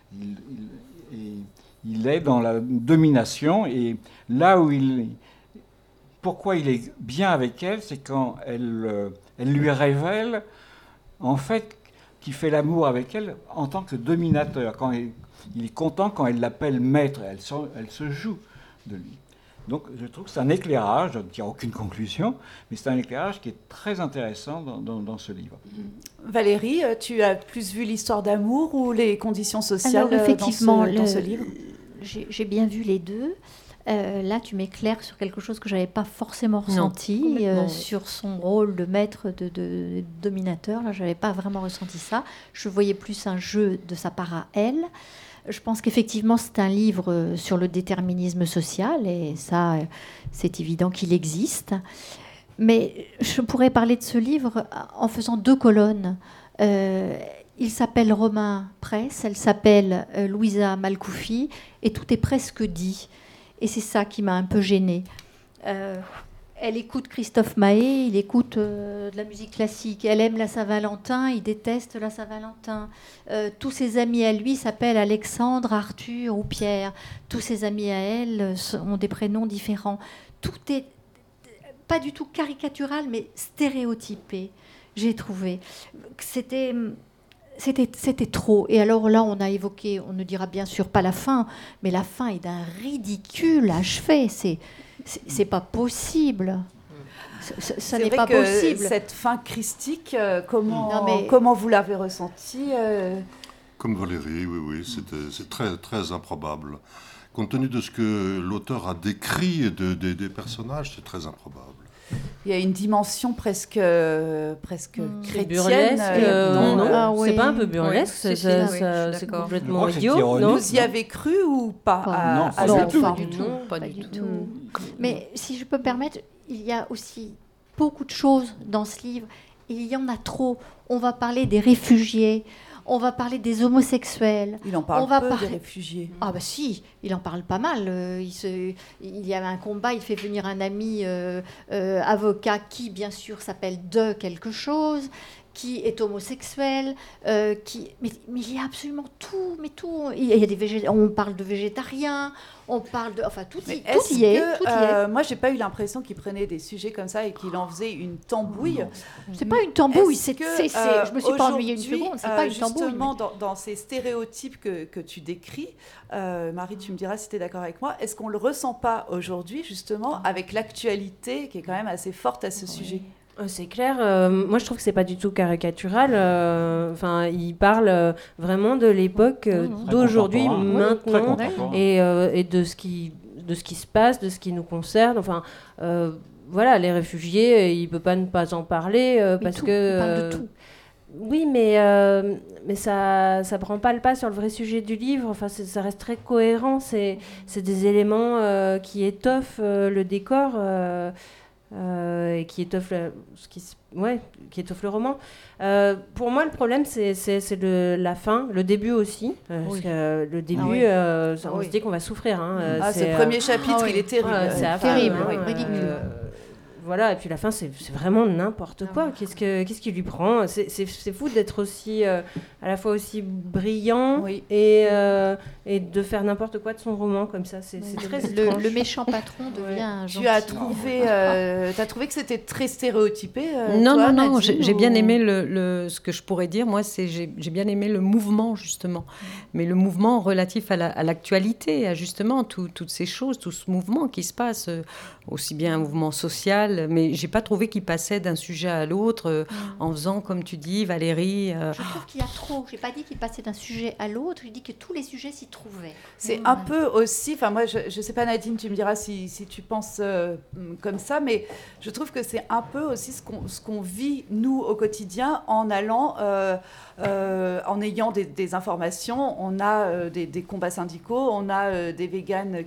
Il est dans la domination, et là où pourquoi il est bien avec elle, c'est quand elle lui révèle, en fait, qu'il fait l'amour avec elle en tant que dominateur. Quand il est content quand elle l'appelle maître, elle se joue de lui. Donc je trouve que c'est un éclairage, je ne tire aucune conclusion, mais c'est un éclairage qui est très intéressant dans ce livre. Valérie, tu as plus vu l'histoire d'amour ou les conditions sociales? Alors, effectivement, dans ce livre? J'ai bien vu les deux. Là, tu m'éclaires sur quelque chose que je n'avais pas forcément ressenti, sur son rôle de maître, de dominateur. Là, je n'avais pas vraiment ressenti ça. Je voyais plus un jeu de sa part à elle. Je pense qu'effectivement, c'est un livre sur le déterminisme social, et ça, c'est évident qu'il existe. Mais je pourrais parler de ce livre en faisant deux colonnes. Il s'appelle Romain Presse, elle s'appelle Louisa Malkoufi, et tout est presque dit. Et c'est ça qui m'a un peu gênée. Elle écoute Christophe Maé, il écoute de la musique classique. Elle aime la Saint-Valentin, il déteste la Saint-Valentin. Tous ses amis à lui s'appellent Alexandre, Arthur ou Pierre. Tous ses amis à elle ont des prénoms différents. Tout est pas du tout caricatural, mais stéréotypé, j'ai trouvé. C'était trop. Et alors là, on a évoqué, on ne dira bien sûr pas la fin, mais la fin est d'un ridicule achevé. C'est pas possible. Ça n'est pas possible. Cette fin christique, comment vous l'avez ressentie Comme Valérie, oui, c'est très, très improbable. Compte tenu de ce que l'auteur a décrit des personnages, c'est très improbable. Il y a une dimension presque chrétienne. Burlesque, non. Ah, oui. C'est pas un peu burlesque, c'est complètement idiot. Non, vous y avez cru ou pas Non, pas du tout. Pas du tout. Mais si je peux me permettre, il y a aussi beaucoup de choses dans ce livre. Il y en a trop. On va parler des réfugiés. On va parler des homosexuels. Il en parle des réfugiés. Ah bah si, il en parle pas mal. Il y a un combat, il fait venir un ami avocat qui, bien sûr, s'appelle De quelque chose, qui est homosexuel, mais il y a absolument tout. Il y a on parle de végétariens, on parle de... Enfin, tout y est. Moi, j'ai pas eu l'impression qu'il prenait des sujets comme ça et qu'il en faisait une tambouille. C'est pas une tambouille, je me suis pas ennuyée une seconde, c'est pas une tambouille. Justement, dans ces stéréotypes que tu décris, Marie, tu me diras si tu es d'accord avec moi, est-ce qu'on le ressent pas aujourd'hui, justement, avec l'actualité qui est quand même assez forte à ce sujet ? C'est clair. Moi, je trouve que c'est pas du tout caricatural. Il parle vraiment de l'époque d'aujourd'hui, maintenant, et de ce qui se passe, de ce qui nous concerne. Voilà, les réfugiés, il peut pas ne pas en parler parce que. Il parle de tout. Oui, mais ça prend pas le pas sur le vrai sujet du livre. Enfin, ça reste très cohérent. C'est des éléments qui étoffent le décor. Et qui étoffe le roman. Pour moi, le problème, c'est la fin, le début aussi. Parce que le début, on se dit qu'on va souffrir. Ce premier chapitre, il est terrible. C'est terrible, ridicule. Voilà, et puis la fin, c'est vraiment n'importe quoi. Qu'est-ce qui lui prend ? C'est fou d'être aussi, à la fois aussi brillant et de faire n'importe quoi de son roman comme ça. C'est très étrange. Le méchant patron devient gentil. T'as trouvé que c'était très stéréotypé Non, j'ai bien aimé ce que je pourrais dire, moi, j'ai bien aimé le mouvement, justement. Mais le mouvement relatif à l'actualité, à justement toutes ces choses, tout ce mouvement qui se passe, aussi bien un mouvement social, mais j'ai pas trouvé qu'il passait d'un sujet à l'autre en faisant, comme tu dis, Valérie. Je trouve qu'il y a trop. J'ai pas dit qu'il passait d'un sujet à l'autre. J'ai dit que tous les sujets s'y trouvaient. C'est un peu aussi. Enfin, moi, je sais pas, Nadine, tu me diras si tu penses comme ça, mais je trouve que c'est un peu aussi ce qu'on vit nous au quotidien en allant, en ayant des informations. On a des combats syndicaux, on a des véganes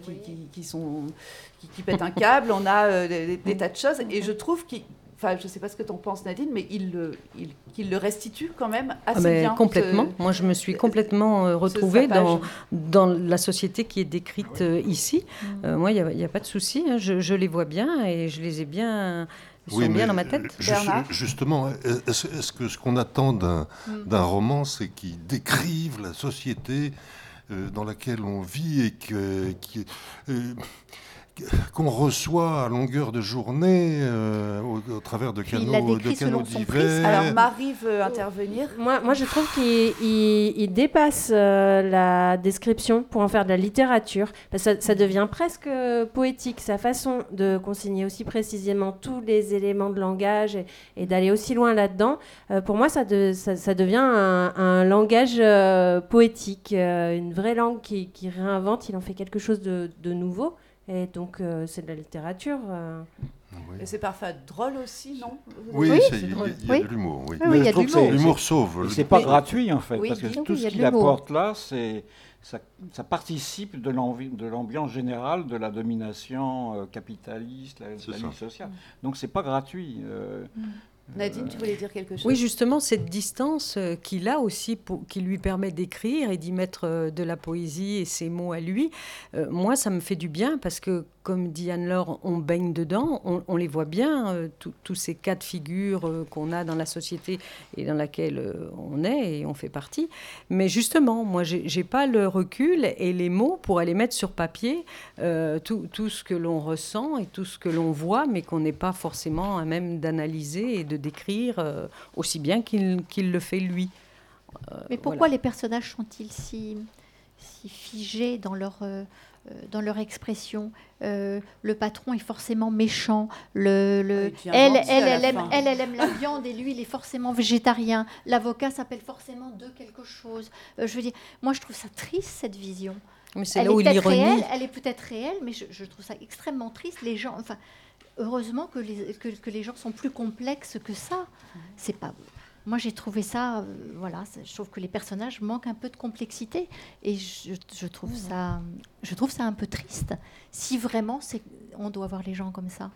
qui pètent un câble, on a des tas de choses, et je trouve qu'il... Enfin, je ne sais pas ce que tu en penses, Nadine, mais il le restitue quand même assez bien. Complètement. Moi, je me suis complètement retrouvée dans la société qui est décrite ici. Moi, il n'y a pas de souci. Hein. Je les vois bien et je les ai bien... Ils sont bien dans ma tête. Justement, est-ce que ce qu'on attend d'un roman, c'est qu'il décrive la société dans laquelle on vit et qu'on reçoit à longueur de journée au travers de canaux divers. Alors Marie veut intervenir. Moi je trouve qu'il dépasse la description pour en faire de la littérature. Parce que ça devient presque poétique, sa façon de consigner aussi précisément tous les éléments de langage et d'aller aussi loin là-dedans. Pour moi, ça devient un langage poétique, une vraie langue qui réinvente, il en fait quelque chose de nouveau. Et donc, c'est de la littérature. Et c'est parfois drôle aussi, non ? Oui, il y a de l'humour. Oui. Oui, il y a de l'humour. L'humour sauve. C'est pas gratuit, en fait, parce que tout ce qu'il apporte là, ça participe de l'ambiance générale de la domination capitaliste, la vie sociale. Donc, c'est pas gratuit. Nadine, tu voulais dire quelque chose ? Oui, justement, cette distance qu'il a aussi, qui lui permet d'écrire et d'y mettre de la poésie et ses mots à lui, moi, ça me fait du bien parce que, comme dit Anne-Laure, on baigne dedans, on les voit bien, tous ces cas de figure qu'on a dans la société et dans laquelle on est et on fait partie. Mais justement, moi, j'ai pas le recul et les mots pour aller mettre sur papier tout ce que l'on ressent et tout ce que l'on voit, mais qu'on n'est pas forcément à même d'analyser et de décrire aussi bien qu'il le fait lui. Mais pourquoi les personnages sont-ils si figés dans leur dans leur expression. Le patron est forcément méchant. Elle aime la viande et lui, il est forcément végétarien. L'avocat s'appelle forcément de quelque chose. Je veux dire, moi, je trouve ça triste, cette vision. Mais c'est là où l'ironie... Elle est peut-être réelle, mais je trouve ça extrêmement triste. Les gens... Enfin, heureusement que les gens sont plus complexes que ça. C'est pas... Moi, j'ai trouvé ça, je trouve que les personnages manquent un peu de complexité, et je trouve ça un peu triste. Si vraiment, on doit voir les gens comme ça.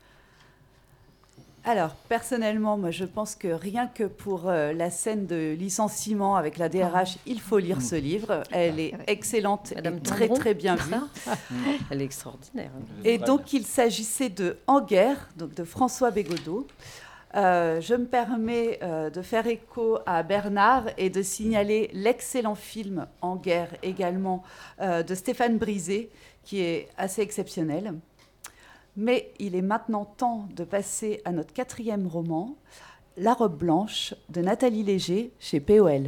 Alors, personnellement, moi, je pense que rien que pour la scène de licenciement avec la DRH, il faut lire ce livre. Elle est excellente et très, très bien vue. Elle est extraordinaire. Et donc, il s'agissait de En guerre, donc de François Bégodeau. Je me permets de faire écho à Bernard et de signaler l'excellent film En guerre également de Stéphane Brisé, qui est assez exceptionnel. Mais il est maintenant temps de passer à notre 4e roman, La robe blanche de Nathalie Léger chez POL.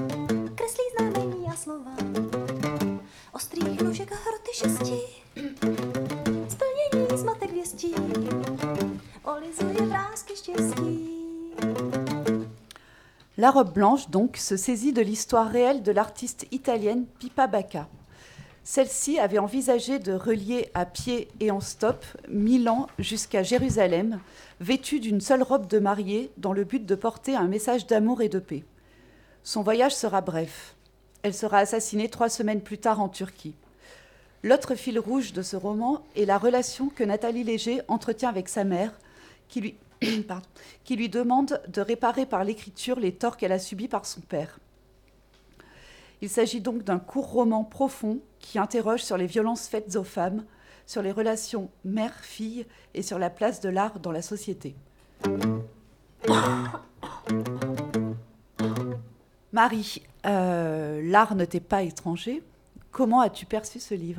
La robe blanche, donc, se saisit de l'histoire réelle de l'artiste italienne Pippa Bacca. Celle-ci avait envisagé de relier à pied et en stop Milan jusqu'à Jérusalem, vêtue d'une seule robe de mariée dans le but de porter un message d'amour et de paix. Son voyage sera bref. Elle sera assassinée 3 semaines plus tard en Turquie. L'autre fil rouge de ce roman est la relation que Nathalie Léger entretient avec sa mère, qui lui demande de réparer par l'écriture les torts qu'elle a subis par son père. Il s'agit donc d'un court roman profond qui interroge sur les violences faites aux femmes, sur les relations mère-fille et sur la place de l'art dans la société. Marie, l'art ne t'est pas étranger. Comment as-tu perçu ce livre ?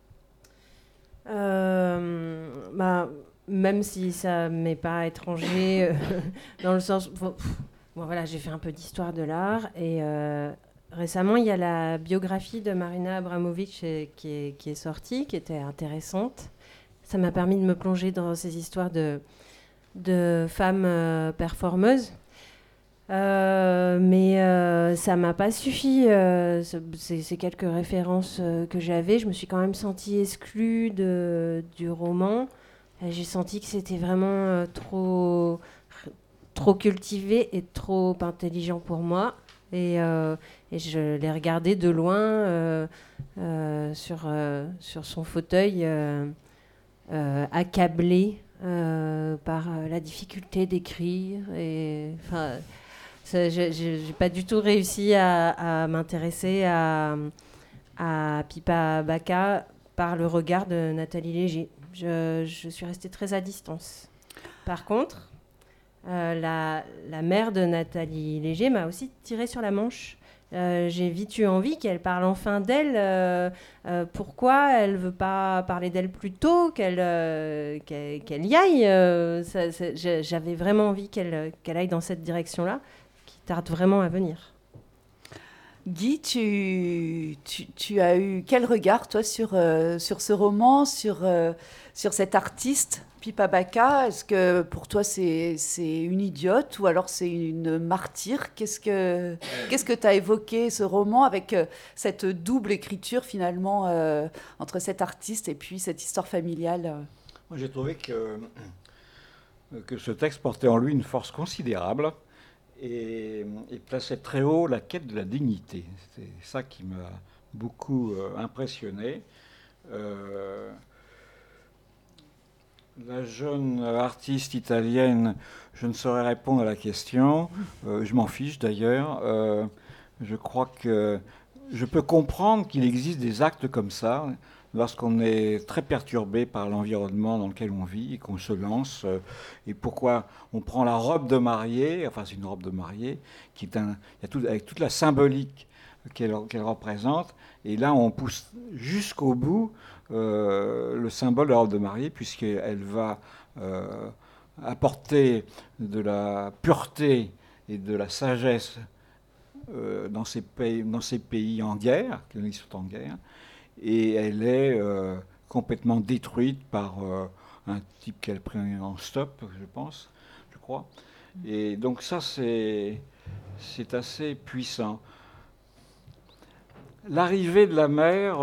Même si ça ne m'est pas étranger, dans le sens... j'ai fait un peu d'histoire de l'art et... récemment, il y a la biographie de Marina Abramovic qui est sortie, qui était intéressante. Ça m'a permis de me plonger dans ces histoires de femmes performeuses. Mais ça ne m'a pas suffi. Ces quelques références que j'avais, je me suis quand même sentie exclue du roman. J'ai senti que c'était vraiment trop cultivé et trop intelligent pour moi. Et je l'ai regardé de loin sur son fauteuil, accablé par la difficulté d'écrire. J'ai pas du tout réussi à m'intéresser à Pippa Bacca par le regard de Nathalie Léger. Je suis restée très à distance. Par contre, la mère de Nathalie Léger m'a aussi tiré sur la manche. J'ai vite eu envie qu'elle parle enfin d'elle. Pourquoi elle ne veut pas parler d'elle plus tôt, qu'elle y aille. J'avais vraiment envie qu'elle aille dans cette direction-là, qui tarde vraiment à venir. Guy, tu as eu quel regard, toi, sur ce roman, sur cette artiste Pippa Bacca? Est-ce que pour toi c'est une idiote ou alors c'est une martyre? Qu'est-ce que tu as évoqué ce roman avec cette double écriture finalement entre cet artiste et puis cette histoire familiale? Moi, j'ai trouvé que ce texte portait en lui une force considérable et plaçait très haut la quête de la dignité. C'était ça qui m'a beaucoup impressionné. La jeune artiste italienne, je ne saurais répondre à la question. Je m'en fiche d'ailleurs. Je crois que je peux comprendre qu'il existe des actes comme ça lorsqu'on est très perturbé par l'environnement dans lequel on vit et qu'on se lance. Et pourquoi on prend la robe de mariée, enfin c'est une robe de mariée, qui est avec toute la symbolique qu'elle représente. Et là, on pousse jusqu'au bout le symbole de la robe de mariée, puisqu'elle va apporter de la pureté et de la sagesse dans ces pays en guerre, qui sont en guerre. et elle est complètement détruite par un type qu'elle prend en stop, je crois. Et donc ça, c'est assez puissant. L'arrivée de la mère,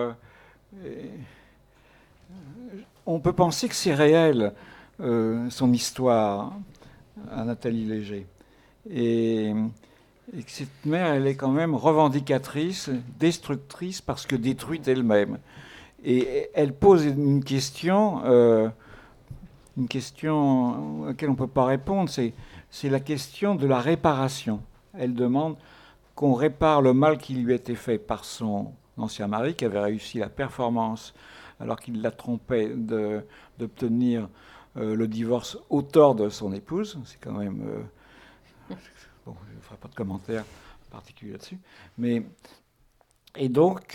on peut penser que c'est réel, son histoire, à Nathalie Léger. Et que cette mère, elle est quand même revendicatrice, destructrice, parce que détruite elle-même. Et elle pose une question à laquelle on ne peut pas répondre, c'est la question de la réparation. Elle demande qu'on répare le mal qui lui a été fait par son ancien mari, qui avait réussi la performance, alors qu'il la trompait, d'obtenir le divorce au tort de son épouse. C'est quand même... bon, je ne ferai pas de commentaire particulier là-dessus. Et donc,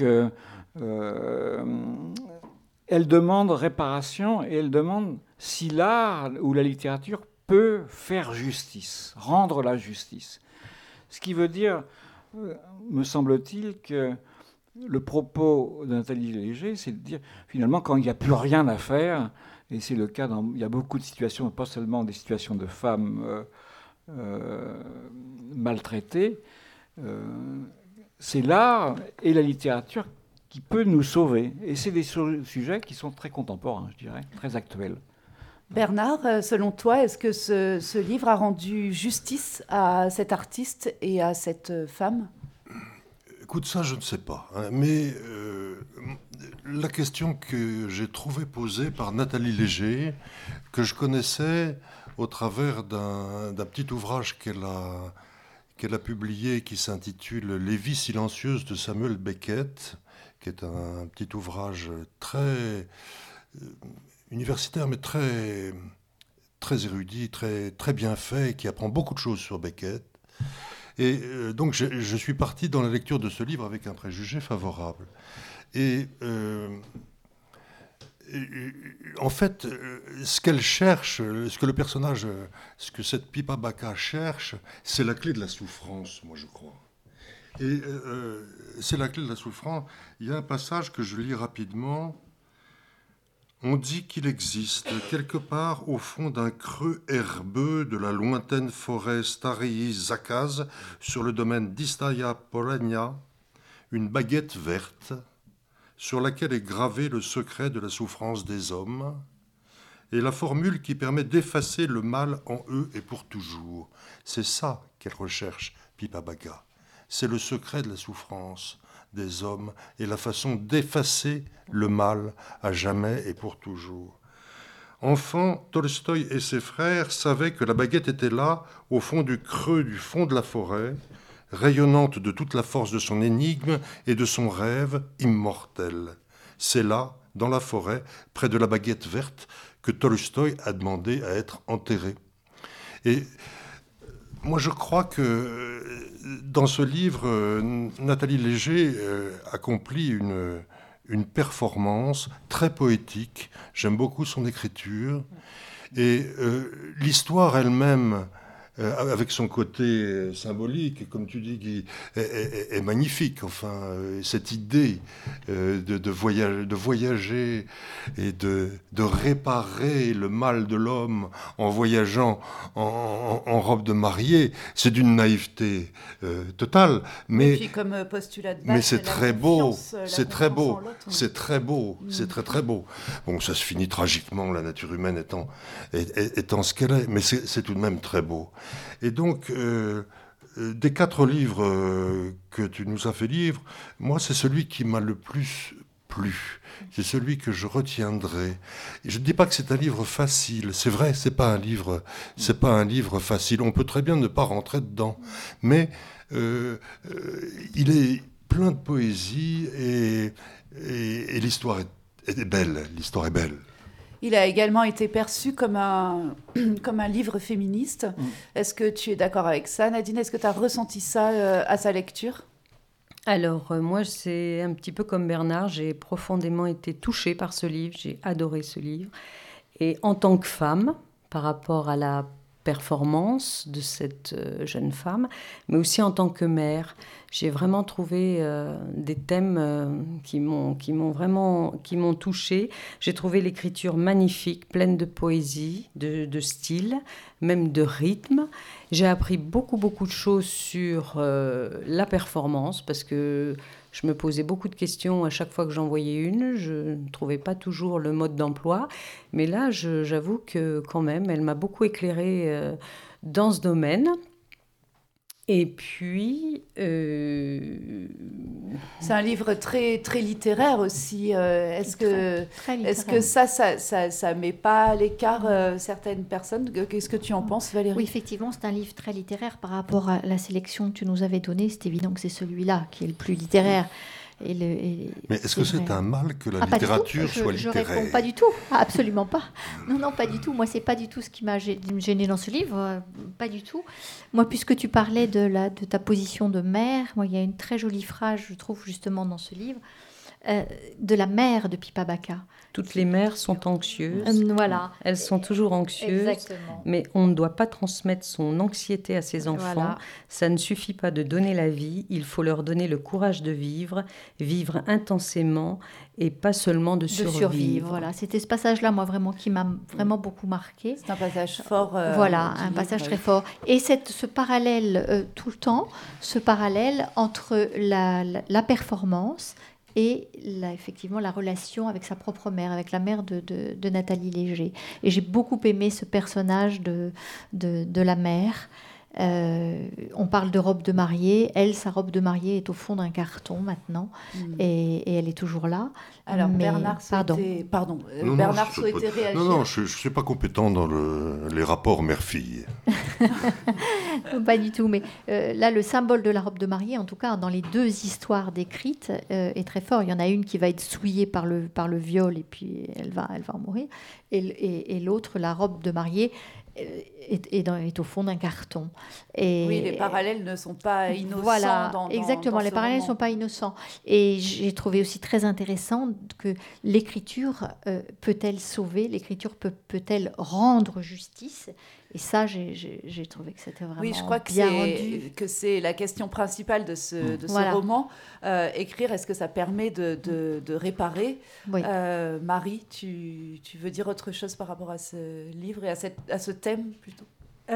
elle demande réparation et elle demande si l'art ou la littérature peut faire justice, rendre la justice. Ce qui veut dire, me semble-t-il, que le propos de Nathalie Léger, c'est de dire, finalement, quand il n'y a plus rien à faire, et c'est le cas, il y a beaucoup de situations, pas seulement des situations de femmes maltraitées, c'est l'art et la littérature qui peut nous sauver. Et c'est des sujets qui sont très contemporains, je dirais, très actuels. Bernard, selon toi, est-ce que ce livre a rendu justice à cet artiste et à cette femme ? Écoute, ça, je ne sais pas. Hein, mais la question que j'ai trouvée posée par Nathalie Léger, que je connaissais au travers d'un petit ouvrage qu'elle a publié qui s'intitule « Les vies silencieuses de Samuel Beckett », qui est un petit ouvrage très universitaire, mais très, très érudit, très, très bien fait, et qui apprend beaucoup de choses sur Beckett. Et donc je suis parti dans la lecture de ce livre avec un préjugé favorable. Et en fait, ce qu'elle cherche, ce que le personnage, ce que cette Pippa Bacca cherche, c'est la clé de la souffrance, moi je crois. Et c'est la clé de la souffrance. Il y a un passage que je lis rapidement. On dit qu'il existe, quelque part au fond d'un creux herbeux de la lointaine forêt Starii-Zakaz, sur le domaine d'Istaya Polania, une baguette verte, sur laquelle est gravé le secret de la souffrance des hommes, et la formule qui permet d'effacer le mal en eux et pour toujours. C'est ça qu'elle recherche, Pippa Bacca. C'est le secret de la souffrance des hommes et la façon d'effacer le mal à jamais et pour toujours. Enfant, Tolstoï et ses frères savaient que la baguette était là, au fond du creux du fond de la forêt, rayonnante de toute la force de son énigme et de son rêve immortel. C'est là, dans la forêt, près de la baguette verte, que Tolstoï a demandé à être enterré. Et moi, je crois que dans ce livre, Nathalie Léger accomplit une performance très poétique. J'aime beaucoup son écriture. Et l'histoire elle-même, avec son côté symbolique, comme tu dis, Guy, est magnifique. Enfin, cette idée de voyager et de réparer le mal de l'homme en voyageant en robe de mariée, c'est d'une naïveté totale. Mais, et puis comme postulat de base, mais c'est très beau, c'est très beau, oui. c'est très beau, c'est très très beau. Bon, ça se finit tragiquement, la nature humaine étant ce qu'elle est, mais c'est tout de même très beau. Et donc, des 4 livres que tu nous as fait lire, moi, c'est celui qui m'a le plus plu. C'est celui que je retiendrai. Et je ne dis pas que c'est un livre facile. C'est vrai, c'est pas un livre facile. On peut très bien ne pas rentrer dedans. Mais il est plein de poésie et l'histoire est belle. L'histoire est belle. Il a également été perçu comme un livre féministe. Est-ce que tu es d'accord avec ça, Nadine ? Est-ce que tu as ressenti ça à sa lecture ? Alors, moi, c'est un petit peu comme Bernard. J'ai profondément été touchée par ce livre. J'ai adoré ce livre. Et en tant que femme, par rapport à la performance de cette jeune femme, mais aussi en tant que mère, j'ai vraiment trouvé des thèmes qui m'ont touchée. J'ai trouvé l'écriture magnifique, pleine de poésie, de style, même de rythme. J'ai appris beaucoup de choses sur la performance, parce que je me posais beaucoup de questions à chaque fois que j'en voyais une. Je ne trouvais pas toujours le mode d'emploi. Mais là, j'avoue que quand même, elle m'a beaucoup éclairée dans ce domaine. Et puis... C'est un livre très, très littéraire aussi. Est-ce que ça met pas à l'écart certaines personnes? Qu'est-ce que tu en penses, Valérie? Oui, effectivement, c'est un livre très littéraire par rapport à la sélection que tu nous avais donnée. C'est évident que c'est celui-là qui est le plus littéraire. Mais est-ce que c'est un mal que la littérature soit littéraire? Je réponds pas du tout, absolument pas. Non, pas du tout. Moi, c'est pas du tout ce qui m'a gêné dans ce livre, pas du tout. Moi, puisque tu parlais de ta position de mère, moi, il y a une très jolie phrase, je trouve, justement, dans ce livre, de la mère de Pipa Bacca. Toutes les mères sont anxieuses. Voilà. Elles sont toujours anxieuses. Exactement. Mais on ne doit pas transmettre son anxiété à ses enfants. Voilà. Ça ne suffit pas de donner la vie. Il faut leur donner le courage de vivre intensément et pas seulement de survivre. Voilà. C'était ce passage-là, moi, vraiment, qui m'a vraiment beaucoup marqué. C'est un passage fort. Voilà, un passage très fort. Et ce parallèle tout le temps, ce parallèle entre la performance et effectivement la relation avec sa propre mère, avec la mère de Nathalie Léger. Et j'ai beaucoup aimé ce personnage de la mère. On parle de robe de mariée. Elle, sa robe de mariée est au fond d'un carton maintenant, et elle est toujours là. Alors, Bernard souhaitait réagir. Non, je ne suis pas compétent dans les rapports mère-fille. Pas du tout, mais là, le symbole de la robe de mariée, en tout cas, dans les deux histoires décrites, est très fort. Il y en a une qui va être souillée par le viol, et puis elle va en mourir. Et l'autre, la robe de mariée, est au fond d'un carton. Oui, les parallèles ne sont pas innocents. Voilà, exactement, les parallèles ne roman. sont pas innocents. Et j'ai trouvé aussi très intéressant que l'écriture peut-elle sauver, l'écriture peut-elle rendre justice. Et ça, j'ai trouvé que c'était vraiment bien rendu. Oui, je crois que c'est la question principale de ce roman. Écrire, est-ce que ça permet de réparer? Oui. Marie, tu veux dire autre chose par rapport à ce livre et à ce thème plutôt?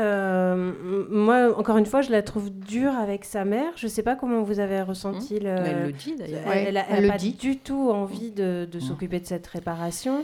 Moi, encore une fois, je la trouve dure avec sa mère. Je ne sais pas comment vous avez ressenti Elle le dit d'ailleurs. Elle n'a pas du tout envie de s'occuper de cette réparation.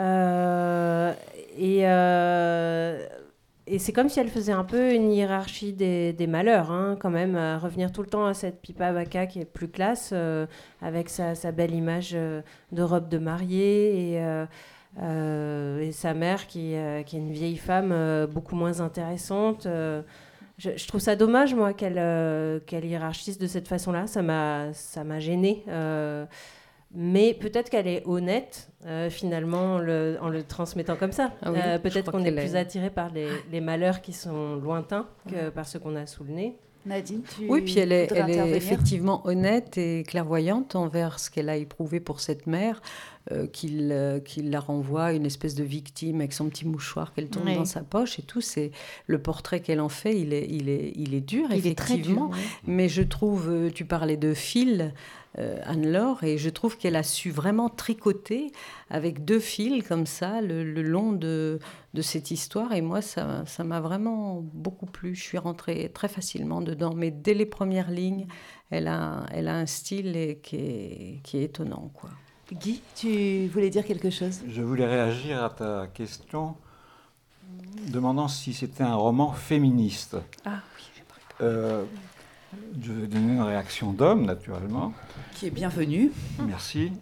Et c'est comme si elle faisait un peu une hiérarchie des malheurs, hein, quand même, à revenir tout le temps à cette Pipa Bacca qui est plus classe, avec sa belle image de robe de mariée, et sa mère qui est une vieille femme beaucoup moins intéressante. Je trouve ça dommage, moi, qu'elle hiérarchise de cette façon-là. Ça m'a gênée. Mais peut-être qu'elle est honnête, finalement, en le transmettant comme ça. Ah oui, peut-être qu'on est plus attiré par les malheurs qui sont lointains que par ceux qu'on a sous le nez. Nadine, oui, puis elle est effectivement honnête et clairvoyante envers ce qu'elle a éprouvé pour cette mère, qu'il la renvoie à une espèce de victime avec son petit mouchoir qu'elle tourne dans sa poche et tout. C'est le portrait qu'elle en fait, il est dur, effectivement. Est très dur, oui. Mais je trouve, tu parlais de fil, Anne-Laure, et je trouve qu'elle a su vraiment tricoter avec deux fils comme ça le long de cette histoire, et moi ça m'a vraiment beaucoup plu. Je suis rentrée très facilement dedans, mais dès les premières lignes elle a un style qui est étonnant, quoi. Guy, tu voulais dire quelque chose? Je voulais réagir à ta question demandant si c'était un roman féministe. Ah oui, j'ai pas répondu. Je vais donner une réaction d'homme, naturellement. Qui est bienvenue. Merci.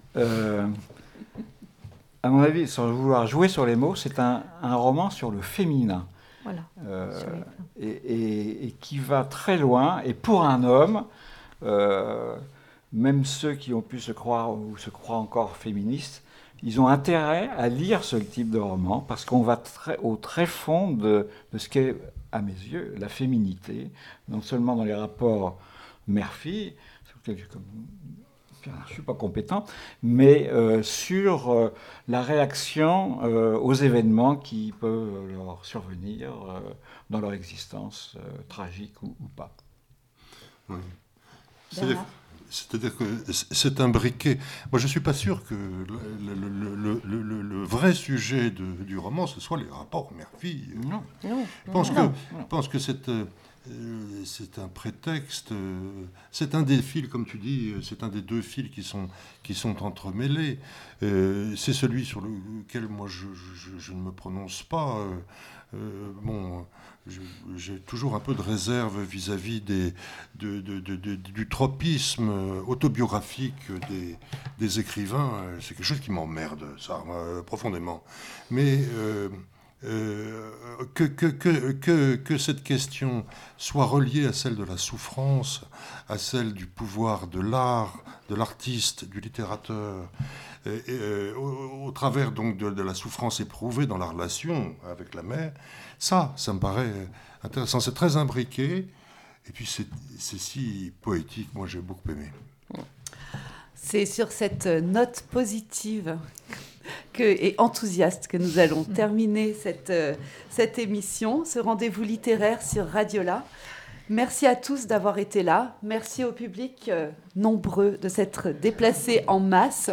À mon avis, sans vouloir jouer sur les mots, c'est un roman sur le féminin. Voilà. Et qui va très loin. Et pour un homme, même ceux qui ont pu se croire ou se croient encore féministes, ils ont intérêt à lire ce type de roman parce qu'on va au très fond de ce qu'est, à mes yeux, la féminité, non seulement dans les rapports mère-fille, je ne suis pas compétent, mais sur la réaction aux événements qui peuvent leur survenir dans leur existence, tragique ou pas. Oui. C'est-à-dire que c'est un briquet. Moi, je ne suis pas sûr que le vrai sujet du roman, ce soit les rapports mère-fille. Non. Je pense que c'est un prétexte. C'est un des fils, comme tu dis, c'est un des deux fils qui sont entremêlés. C'est celui sur lequel moi je ne me prononce pas. J'ai toujours un peu de réserve vis-à-vis du tropisme autobiographique des écrivains. C'est quelque chose qui m'emmerde, ça, profondément. Mais que cette question soit reliée à celle de la souffrance, à celle du pouvoir de l'art, de l'artiste, du littérateur, au travers donc de la souffrance éprouvée dans la relation avec la mère, ça me paraît intéressant. C'est très imbriqué, et puis c'est si poétique. Moi, j'ai beaucoup aimé. C'est sur cette note positive et enthousiaste que nous allons terminer cette émission, ce rendez-vous littéraire sur Radiola. Merci à tous d'avoir été là. Merci au public nombreux de s'être déplacés en masse.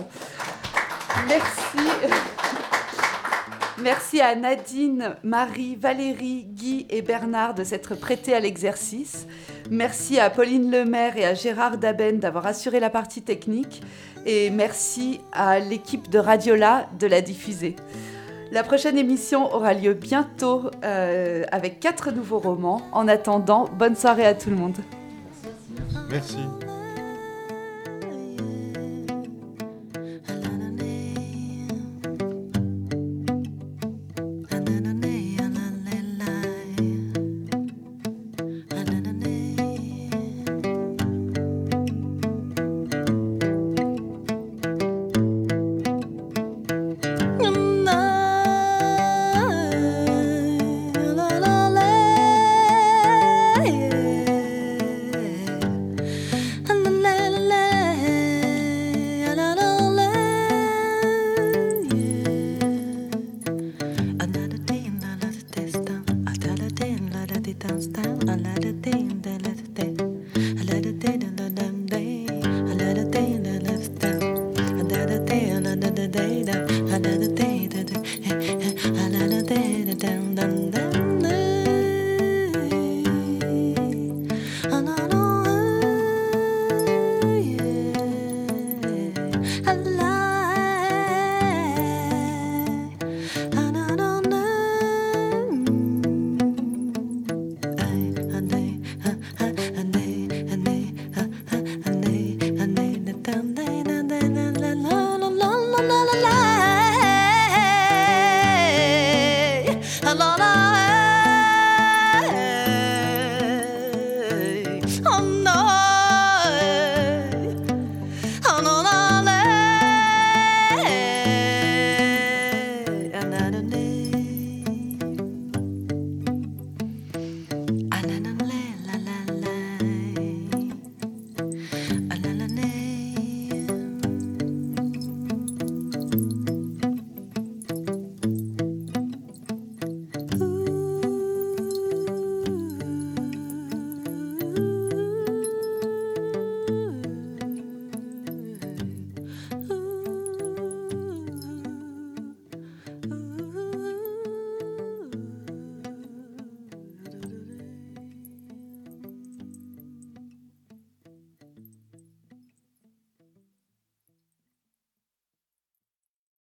Merci à Nadine, Marie, Valérie, Guy et Bernard de s'être prêtés à l'exercice. Merci à Pauline Lemaire et à Gérard Daben d'avoir assuré la partie technique. Et merci à l'équipe de Radiola de la diffuser. La prochaine émission aura lieu bientôt avec 4 nouveaux romans. En attendant, bonne soirée à tout le monde. Merci. Another day,